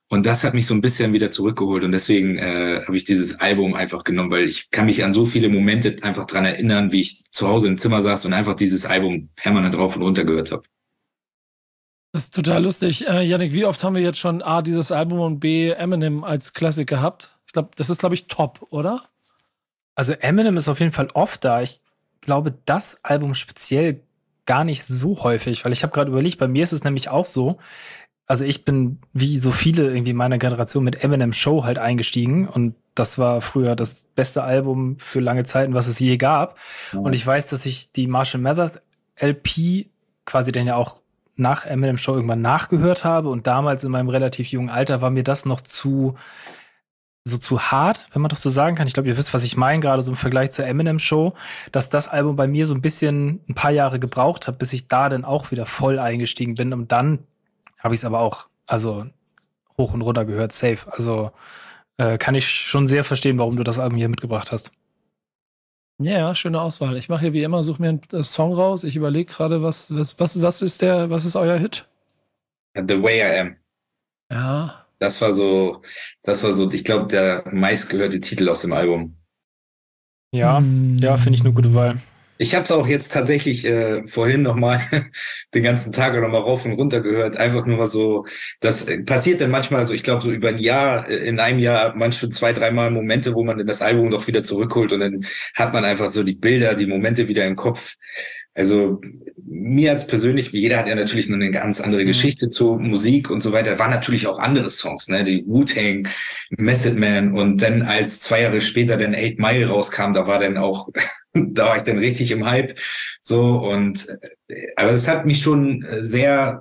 Speaker 6: Und das hat mich so ein bisschen wieder zurückgeholt. Und deswegen habe ich dieses Album einfach genommen, weil ich kann mich an so viele Momente einfach dran erinnern, wie ich zu Hause im Zimmer saß und einfach dieses Album permanent rauf und runter gehört habe.
Speaker 4: Das ist total lustig. Yannick, wie oft haben wir jetzt schon A, dieses Album und B, Eminem als Klassik gehabt? Ich glaube, das ist, glaube ich, top, oder?
Speaker 5: Also Eminem ist auf jeden Fall oft da. Ich glaube, das Album speziell gar nicht so häufig, weil ich habe gerade überlegt, bei mir ist es nämlich auch so, also ich bin wie so viele irgendwie meiner Generation mit Eminem Show halt eingestiegen und das war früher das beste Album für lange Zeiten, was es je gab. Ja. Und ich weiß, dass ich die Marshall Mathers LP quasi dann ja auch nach Eminem Show irgendwann nachgehört habe und damals in meinem relativ jungen Alter war mir das noch zu hart, wenn man das so sagen kann. Ich glaube, ihr wisst, was ich meine, gerade so im Vergleich zur Eminem Show, dass das Album bei mir so ein paar Jahre gebraucht hat, bis ich da dann auch wieder voll eingestiegen bin und dann habe ich es aber auch, also hoch und runter gehört, safe. Also kann ich schon sehr verstehen, warum du das Album hier mitgebracht hast.
Speaker 4: Ja, schöne Auswahl. Ich mache hier wie immer, suche mir einen Song raus. Ich überlege gerade, was ist euer Hit?
Speaker 6: The Way I Am.
Speaker 4: Ja.
Speaker 6: Das war so, ich glaube, der meistgehörte Titel aus dem Album.
Speaker 5: Ja, finde ich eine gute Wahl.
Speaker 6: Ich habe es auch jetzt tatsächlich vorhin nochmal den ganzen Tag nochmal rauf und runter gehört. Einfach nur mal so, das passiert dann manchmal so, ich glaube so über ein Jahr, in einem Jahr manchmal 2-3 Mal Momente, wo man das Album doch wieder zurückholt und dann hat man einfach so die Bilder, die Momente wieder im Kopf. Also mir als persönlich, jeder hat ja natürlich noch eine ganz andere Geschichte zu Musik und so weiter. Waren natürlich auch andere Songs, ne? Die Wu-Tang, Method Man und dann als 2 Jahre später dann 8 Mile rauskam, da war ich dann richtig im Hype. So und aber es hat mich schon sehr,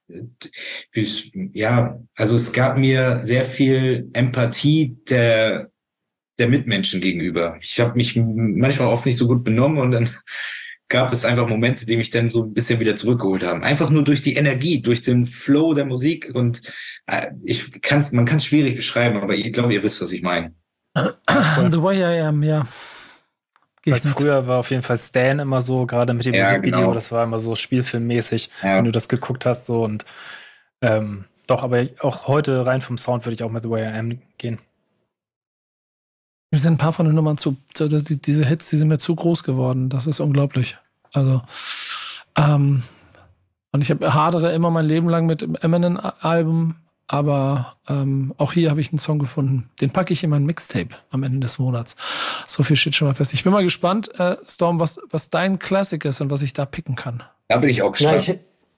Speaker 6: ja, also es gab mir sehr viel Empathie der Mitmenschen gegenüber. Ich habe mich manchmal oft nicht so gut benommen und dann gab es einfach Momente, die mich dann so ein bisschen wieder zurückgeholt haben. Einfach nur durch die Energie, durch den Flow der Musik und man kann es schwierig beschreiben, aber ich glaube, ihr wisst, was ich meine.
Speaker 4: The Way I Am, ja.
Speaker 5: Früher war auf jeden Fall Stan immer so, gerade mit dem Musikvideo,
Speaker 6: genau.
Speaker 5: Das war immer so spielfilmmäßig, wenn du das geguckt hast so und doch, aber auch heute rein vom Sound würde ich auch mit The Way I Am gehen.
Speaker 4: Mir sind ein paar von den Nummern diese Hits, die sind mir zu groß geworden. Das ist unglaublich. Also, und ich hadere immer mein Leben lang mit dem Eminem-Album, aber auch hier habe ich einen Song gefunden. Den packe ich in mein Mixtape am Ende des Monats. So viel steht schon mal fest. Ich bin mal gespannt, Storm, was dein Classic ist und was ich da picken kann.
Speaker 6: Da bin ich auch gespannt.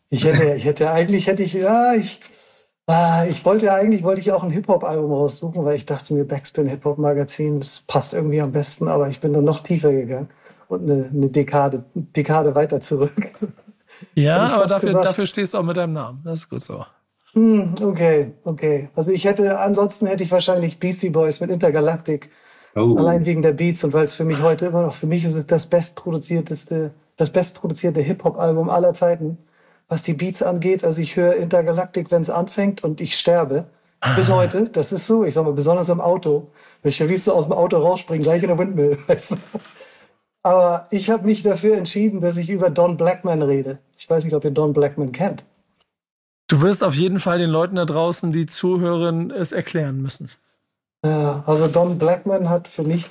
Speaker 7: Wollte ich auch ein Hip-Hop-Album raussuchen, weil ich dachte mir, Backspin Hip-Hop-Magazin, das passt irgendwie am besten, aber ich bin dann noch tiefer gegangen und eine Dekade weiter zurück.
Speaker 4: Ja, aber dafür stehst du auch mit deinem Namen. Das ist gut so.
Speaker 7: Okay. Also ansonsten hätte ich wahrscheinlich Beastie Boys mit Intergalactic. Oh. Allein wegen der Beats und weil es für mich heute immer noch, für mich ist es das bestproduzierte Hip-Hop-Album aller Zeiten. Was die Beats angeht, also ich höre Intergalactic, wenn es anfängt und ich sterbe. Bis heute, das ist so, ich sag mal, besonders im Auto. Wenn ich ja wie so aus dem Auto rausspringe, gleich in der Windmill. Weißt du? Aber ich habe mich dafür entschieden, dass ich über Don Blackman rede. Ich weiß nicht, ob ihr Don Blackman kennt.
Speaker 4: Du wirst auf jeden Fall den Leuten da draußen, die zuhören, es erklären müssen.
Speaker 7: Ja, also Don Blackman hat für mich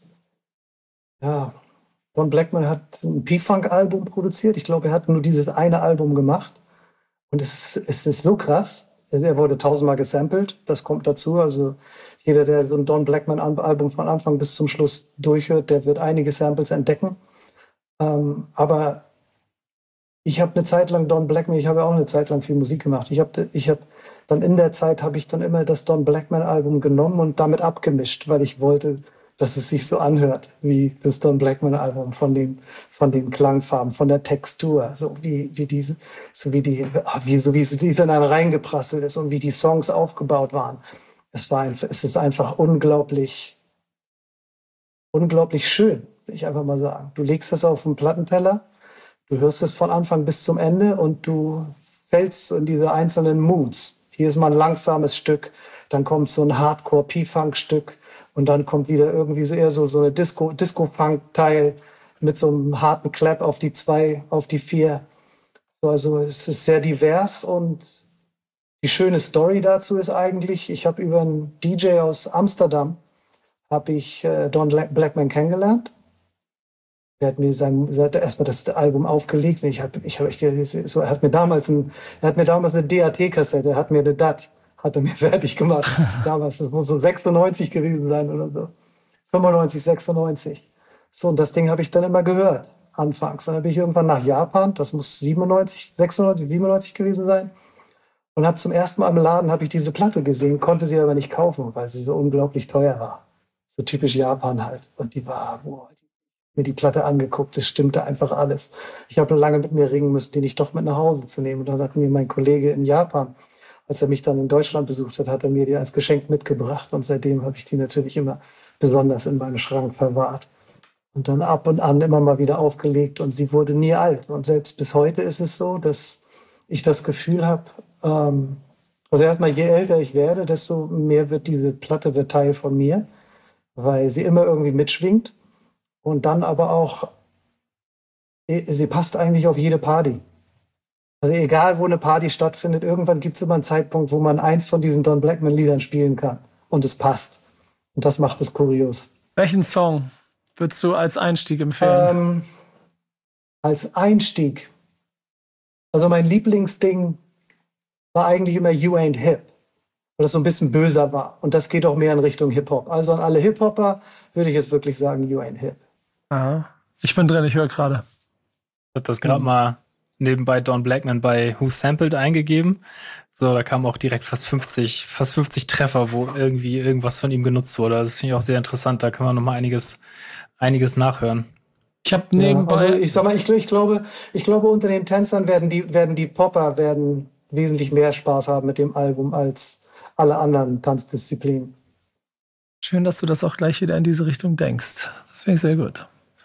Speaker 7: Don Blackman hat ein P-Funk-Album produziert. Ich glaube, er hat nur dieses eine Album gemacht. Und es ist so krass. Er wurde 1000-mal gesampelt. Das kommt dazu. Also jeder, der so ein Don Blackman-Album von Anfang bis zum Schluss durchhört, der wird einige Samples entdecken. Aber ich habe eine Zeit lang ich habe auch eine Zeit lang viel Musik gemacht. Ich habe dann in der Zeit habe ich dann immer das Don Blackman-Album genommen und damit abgemischt, weil ich wollte, dass es sich so anhört wie das Don Blackman-Album von den Klangfarben, von der Textur, so wie es dann reingeprasselt ist und wie die Songs aufgebaut waren. Es ist einfach unglaublich schön, will ich einfach mal sagen. Du legst das auf den Plattenteller, du hörst es von Anfang bis zum Ende und du fällst in diese einzelnen Moods. Hier ist mal ein langsames Stück, dann kommt so ein Hardcore-P-Funk-Stück und dann kommt wieder irgendwie so eher so eine Disco-Funk-Teil mit so einem harten Clap auf die 2, auf die 4. Also es ist sehr divers und Die schöne Story dazu ist eigentlich, ich habe über einen DJ aus Amsterdam, habe ich Don Blackman kennengelernt. Er hat mir erstmal das Album aufgelegt. Er hat mir damals eine DAT-Kassette, hat mir mir fertig gemacht. Damals, das muss so 96 gewesen sein oder so. 95, 96. So, und das Ding habe ich dann immer gehört, anfangs. Dann bin ich irgendwann nach Japan, das muss 97 gewesen sein. Und habe zum ersten Mal im Laden habe ich diese Platte gesehen, konnte sie aber nicht kaufen, weil sie so unglaublich teuer war. So typisch Japan halt. Und mir die Platte angeguckt, es stimmte einfach alles. Ich habe lange mit mir ringen müssen, den ich doch mit nach Hause zu nehmen. Und dann hat mir mein Kollege in Japan, als er mich dann in Deutschland besucht hat er mir die als Geschenk mitgebracht. Und seitdem habe ich die natürlich immer besonders in meinem Schrank verwahrt. Und dann ab und an immer mal wieder aufgelegt. Und sie wurde nie alt. Und selbst bis heute ist es so, dass ich das Gefühl habe, also erstmal, je älter ich werde, desto mehr wird diese Platte Teil von mir, weil sie immer irgendwie mitschwingt. Und dann aber auch, sie passt eigentlich auf jede Party. Also egal, wo eine Party stattfindet, irgendwann gibt es immer einen Zeitpunkt, wo man eins von diesen Don Blackman-Liedern spielen kann. Und es passt. Und das macht es kurios.
Speaker 4: Welchen Song würdest du als Einstieg empfehlen?
Speaker 7: Als Einstieg. Also mein Lieblingsding war eigentlich immer You Ain't Hip. Weil das so ein bisschen böser war. Und das geht auch mehr in Richtung Hip-Hop. Also an alle Hip-Hopper würde ich jetzt wirklich sagen, You Ain't Hip.
Speaker 4: Aha. Ich bin drin, ich höre gerade.
Speaker 5: Ich habe das gerade mal nebenbei Don Blackman bei Who Sampled eingegeben. So, da kamen auch direkt fast 50 Treffer, wo irgendwie irgendwas von ihm genutzt wurde. Das finde ich auch sehr interessant. Da kann man noch mal einiges nachhören.
Speaker 4: Ich habe nebenbei...
Speaker 7: also ich sag mal, ich glaube, unter den Tänzern werden die Popper wesentlich mehr Spaß haben mit dem Album als alle anderen Tanzdisziplinen.
Speaker 4: Schön, dass du das auch gleich wieder in diese Richtung denkst. Das finde ich sehr gut.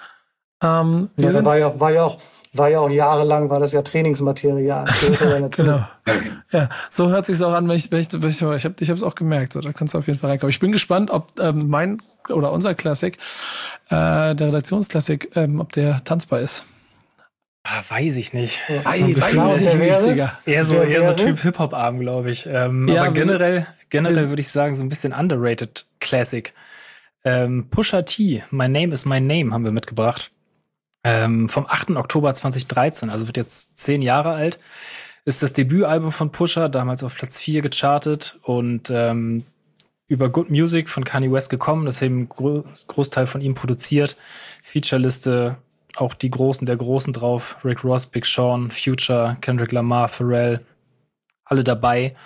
Speaker 7: War ja auch jahrelang, war das ja Trainingsmaterial.
Speaker 4: Genau. Ja, so hört sich's auch an, wenn ich habe es auch gemerkt. So, da kannst du auf jeden Fall reinkommen. Ich bin gespannt, ob mein oder unser Klassik, der Redaktionsklassik, ob der tanzbar ist.
Speaker 5: Weiß ich nicht.
Speaker 7: Weiß ich wichtiger.
Speaker 5: Eher so Typ Hip-Hop-Arm, glaube ich. Aber generell würde ich sagen, so ein bisschen underrated Classic. Pusha T, My Name is My Name, haben wir mitgebracht. Vom 8. Oktober 2013, also wird jetzt 10 Jahre alt. Ist das Debütalbum von Pusha, damals auf Platz 4 gechartet und über Good Music von Kanye West gekommen, deswegen Großteil von ihm produziert. Featureliste, auch der Großen drauf, Rick Ross, Big Sean, Future, Kendrick Lamar, Pharrell, alle dabei.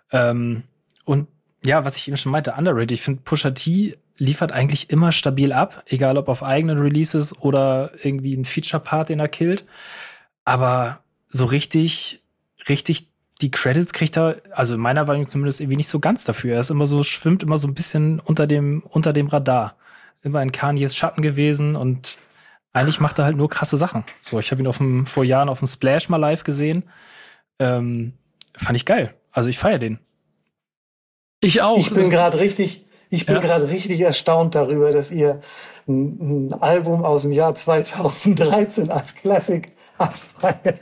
Speaker 5: Und ja, was ich eben schon meinte, underrated. Ich finde, Pusha T liefert eigentlich immer stabil ab, egal ob auf eigenen Releases oder irgendwie ein Feature-Part, den er killt. Aber so richtig die Credits kriegt er, also in meiner Wahrnehmung zumindest, irgendwie nicht so ganz dafür. Er ist immer so, schwimmt immer so ein bisschen unter dem Radar. Immer in Kanyes Schatten gewesen und eigentlich macht er halt nur krasse Sachen. So, ich habe ihn vor Jahren auf dem Splash mal live gesehen. Fand ich geil. Also ich feiere den.
Speaker 7: Ich auch. Ich bin gerade richtig erstaunt darüber, dass ihr ein Album aus dem Jahr 2013 als Classic abfeiert.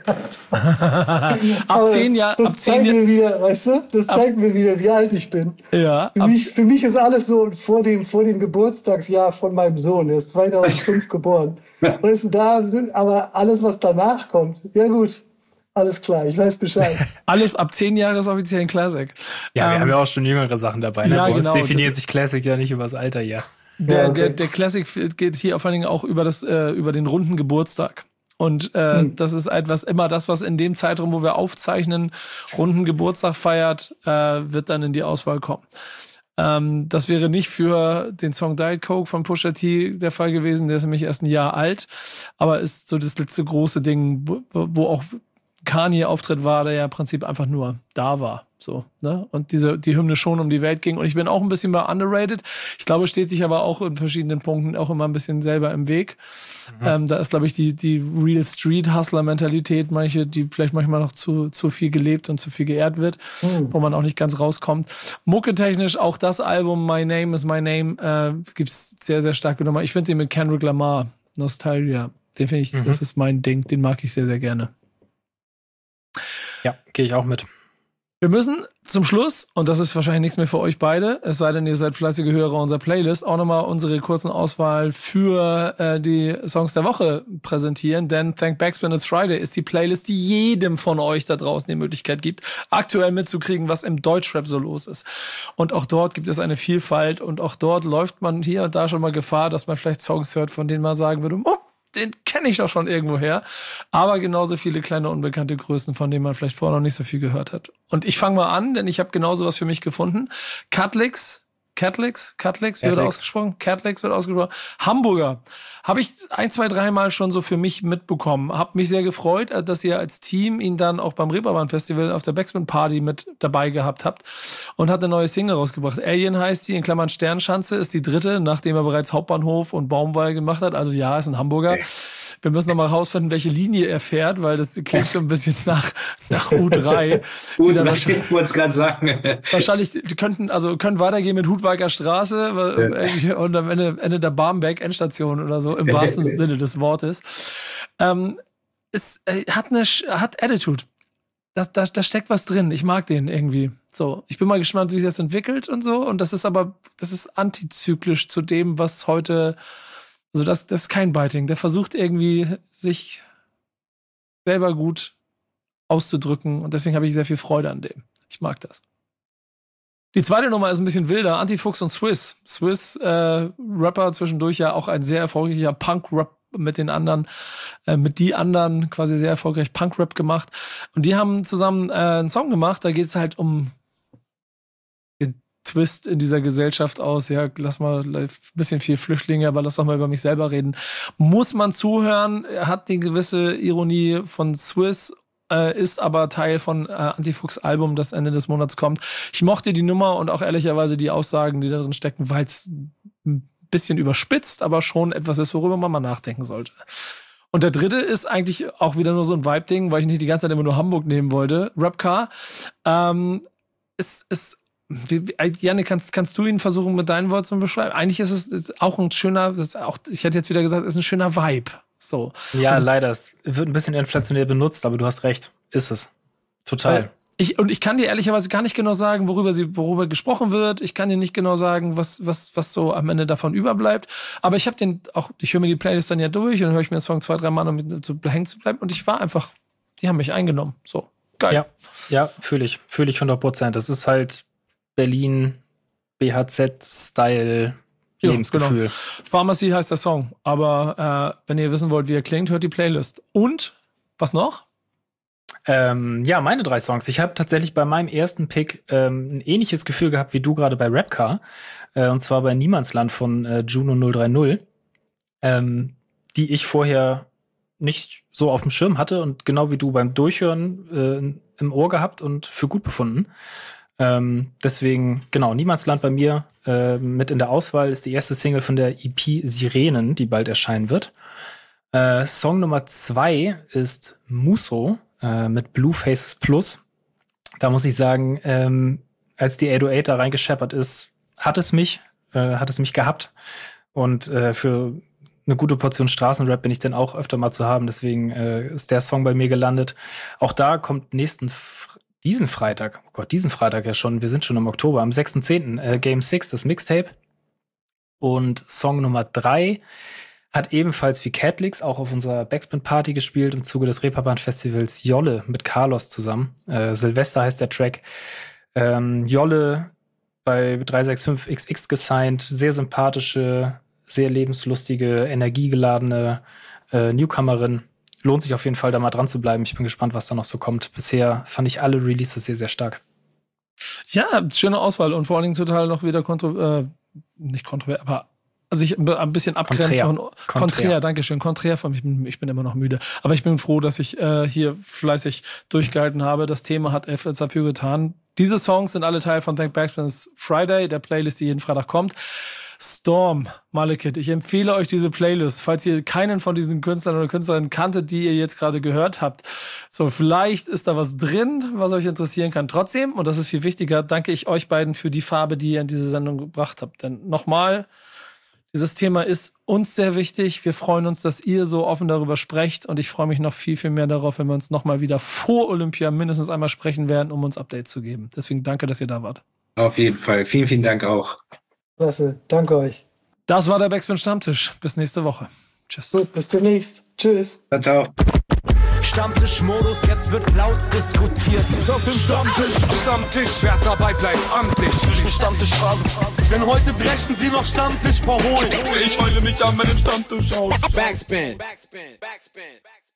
Speaker 4: Ab 10 Jahren.
Speaker 7: Das zeigt mir wieder, weißt du? Das zeigt mir wieder, wie alt ich bin.
Speaker 4: Ja.
Speaker 7: Für mich ist alles so vor dem Geburtstagsjahr von meinem Sohn. Er ist 2005 geboren. Weißt du, aber alles, was danach kommt, ja gut. Alles klar, ich weiß Bescheid.
Speaker 4: Alles ab 10 Jahre ist offiziell ein Classic.
Speaker 5: Ja, wir haben ja auch schon jüngere Sachen dabei. Ne?
Speaker 4: Ja,
Speaker 5: Bei uns
Speaker 4: genau,
Speaker 5: definiert sich Classic ja nicht über das Alter hier.
Speaker 4: Der Classic geht hier vor allen Dingen auch über den runden Geburtstag. Und das ist etwas, immer das, was in dem Zeitraum, wo wir aufzeichnen, runden Geburtstag feiert, wird dann in die Auswahl kommen. Das wäre nicht für den Song Diet Coke von Pusha T der Fall gewesen. Der ist nämlich erst ein Jahr alt. Aber ist so das letzte große Ding, wo auch Kanye-Auftritt war, der ja im Prinzip einfach nur da war. So, ne? Und die Hymne schon um die Welt ging. Und ich bin auch ein bisschen bei underrated. Ich glaube, steht sich aber auch in verschiedenen Punkten auch immer ein bisschen selber im Weg. Da ist, glaube ich, die Real Street Hustler-Mentalität, die vielleicht manchmal noch zu viel gelebt und zu viel geehrt wird, wo man auch nicht ganz rauskommt. Mucke-technisch auch das Album My Name is My Name. Es gibt sehr, sehr starke Nummer. Ich finde den mit Kendrick Lamar, Nostalgia, den finde ich, das ist mein Ding. Den mag ich sehr, sehr gerne.
Speaker 5: Ja, gehe ich auch mit.
Speaker 4: Wir müssen zum Schluss, und das ist wahrscheinlich nichts mehr für euch beide, es sei denn, ihr seid fleißige Hörer unserer Playlist, auch nochmal unsere kurzen Auswahl für die Songs der Woche präsentieren, denn Thank Backspin It's Friday ist die Playlist, die jedem von euch da draußen die Möglichkeit gibt, aktuell mitzukriegen, was im Deutschrap so los ist. Und auch dort gibt es eine Vielfalt und auch dort läuft man hier und da schon mal Gefahr, dass man vielleicht Songs hört, von denen man sagen würde, oh, den kenne ich doch schon irgendwoher. Aber genauso viele kleine unbekannte Größen, von denen man vielleicht vorher noch nicht so viel gehört hat. Und ich fange mal an, denn ich habe genauso was für mich gefunden. Catlix, wie wird ausgesprochen? Catlix wird ausgesprochen. Hamburger. Habe ich 1, 2, 3 Mal schon so für mich mitbekommen. Hab mich sehr gefreut, dass ihr als Team ihn dann auch beim Reeperbahn Festival auf der Backspin Party mit dabei gehabt habt und hat eine neue Single rausgebracht. Alien heißt sie, in Klammern Sternschanze, ist die dritte, nachdem er bereits Hauptbahnhof und Baumwall gemacht hat. Also ja, ist ein Hamburger. Wir müssen noch mal rausfinden, welche Linie er fährt, weil das klingt so ein bisschen nach U3.
Speaker 6: U3, ich wollte es gerade sagen.
Speaker 4: Wahrscheinlich, die können weitergehen mit Hudweiger Straße und am Ende der Barmbek Endstation oder so, im wahrsten Sinne des Wortes. Es hat Attitude. Da steckt was drin. Ich mag den irgendwie. So, ich bin mal gespannt, wie sich das entwickelt und so. Und das ist antizyklisch zu dem, was heute. Also das ist kein Biting. Der versucht irgendwie, sich selber gut auszudrücken. Und deswegen habe ich sehr viel Freude an dem. Ich mag das. Die zweite Nummer ist ein bisschen wilder. Antifuchs und Swiss. Swiss, Rapper zwischendurch ja auch ein sehr erfolgreicher Punk-Rap mit den anderen, quasi sehr erfolgreich Punk-Rap gemacht. Und die haben zusammen einen Song gemacht. Da geht es halt um Twist in dieser Gesellschaft aus, ja, lass mal ein bisschen viel Flüchtlinge, aber lass doch mal über mich selber reden. Muss man zuhören, hat die gewisse Ironie von Swiss, ist aber Teil von Antifuchs Album, das Ende des Monats kommt. Ich mochte die Nummer und auch ehrlicherweise die Aussagen, die da drin stecken, weil es ein bisschen überspitzt, aber schon etwas ist, worüber man mal nachdenken sollte. Und der dritte ist eigentlich auch wieder nur so ein Vibe-Ding, weil ich nicht die ganze Zeit immer nur Hamburg nehmen wollte. Rapcar. Janne, kannst du ihn versuchen mit deinen Worten zu beschreiben? Eigentlich ist es auch ein schöner, ich hätte jetzt wieder gesagt, ist ein schöner Vibe. So.
Speaker 5: Ja, leider. Es wird ein bisschen inflationär benutzt, aber du hast recht. Ist es. Total.
Speaker 4: Ich kann dir ehrlicherweise gar nicht genau sagen, worüber gesprochen wird. Ich kann dir nicht genau sagen, was so am Ende davon überbleibt. Aber ich höre mir die Playlist dann ja durch und dann höre ich mir den Song 2, 3 Mal, um so hängen zu bleiben. Und ich war einfach, die haben mich eingenommen. So. Geil.
Speaker 5: Ja, fühle ich 100%. Das ist halt Berlin, BHZ-Style, Lebensgefühl. Genau.
Speaker 4: Pharmacy heißt der Song. Aber wenn ihr wissen wollt, wie er klingt, hört die Playlist. Und, was noch?
Speaker 5: Meine 3 Songs. Ich habe tatsächlich bei meinem ersten Pick ein ähnliches Gefühl gehabt wie du gerade bei Rapcar. Und zwar bei Niemandsland von Juno 030. Die ich vorher nicht so auf dem Schirm hatte und genau wie du beim Durchhören im Ohr gehabt und für gut befunden. Deswegen, genau, Niemandsland bei mir mit in der Auswahl ist die erste Single von der EP Sirenen, die bald erscheinen wird. Song Nummer 2 ist Muso mit Blue Faces Plus. Da muss ich sagen, als die 808 da reingescheppert ist, hat es mich gehabt. Und für eine gute Portion Straßenrap bin ich dann auch öfter mal zu haben. Deswegen ist der Song bei mir gelandet. Auch da kommt diesen Freitag ja schon, wir sind schon im Oktober, am 6.10. Game 6, das Mixtape. Und Song Nummer 3 hat ebenfalls wie Catlix auch auf unserer Backspin-Party gespielt im Zuge des Reeperbahn-Festivals Jolle mit Carlos zusammen. Silvester heißt der Track. Jolle bei 365XX gesigned, sehr sympathische, sehr lebenslustige, energiegeladene Newcomerin. Lohnt sich auf jeden Fall, da mal dran zu bleiben. Ich bin gespannt, was da noch so kommt. Bisher fand ich alle Releases sehr, sehr stark.
Speaker 4: Ja, schöne Auswahl und vor allen Dingen total noch wieder nicht kontrovers, aber sich ein bisschen abgrenzen von konträr, dankeschön, konträr von ich bin immer noch müde. Aber ich bin froh, dass ich hier fleißig durchgehalten habe. Das Thema hat F dafür getan. Diese Songs sind alle Teil von Thank Backspin's Friday, der Playlist, die jeden Freitag kommt. Storm, Malekith, ich empfehle euch diese Playlist, falls ihr keinen von diesen Künstlern oder Künstlerinnen kanntet, die ihr jetzt gerade gehört habt. So, vielleicht ist da was drin, was euch interessieren kann. Trotzdem, und das ist viel wichtiger, danke ich euch beiden für die Farbe, die ihr in diese Sendung gebracht habt. Denn nochmal, Dieses Thema ist uns sehr wichtig. Wir freuen uns, dass ihr so offen darüber sprecht. Und ich freue mich noch viel, viel mehr darauf, wenn wir uns nochmal wieder vor Olympia mindestens einmal sprechen werden, um uns Updates zu geben. Deswegen danke, dass ihr da wart.
Speaker 6: Auf jeden Fall. Vielen, vielen Dank auch.
Speaker 7: Klasse. Danke euch.
Speaker 4: Das war der Backspin Stammtisch. Bis nächste Woche. Tschüss.
Speaker 7: Gut, bis demnächst. Tschüss.
Speaker 6: Ciao, ciao.
Speaker 1: Stammtischmodus, jetzt wird laut diskutiert.
Speaker 3: Auf dem Stammtisch, wer dabei bleibt, amtlich.
Speaker 2: Stammtischphase.
Speaker 3: Denn heute brechen sie noch Stammtisch verholen.
Speaker 2: Ich heule mich an meinem Stammtisch aus.
Speaker 1: Backspin.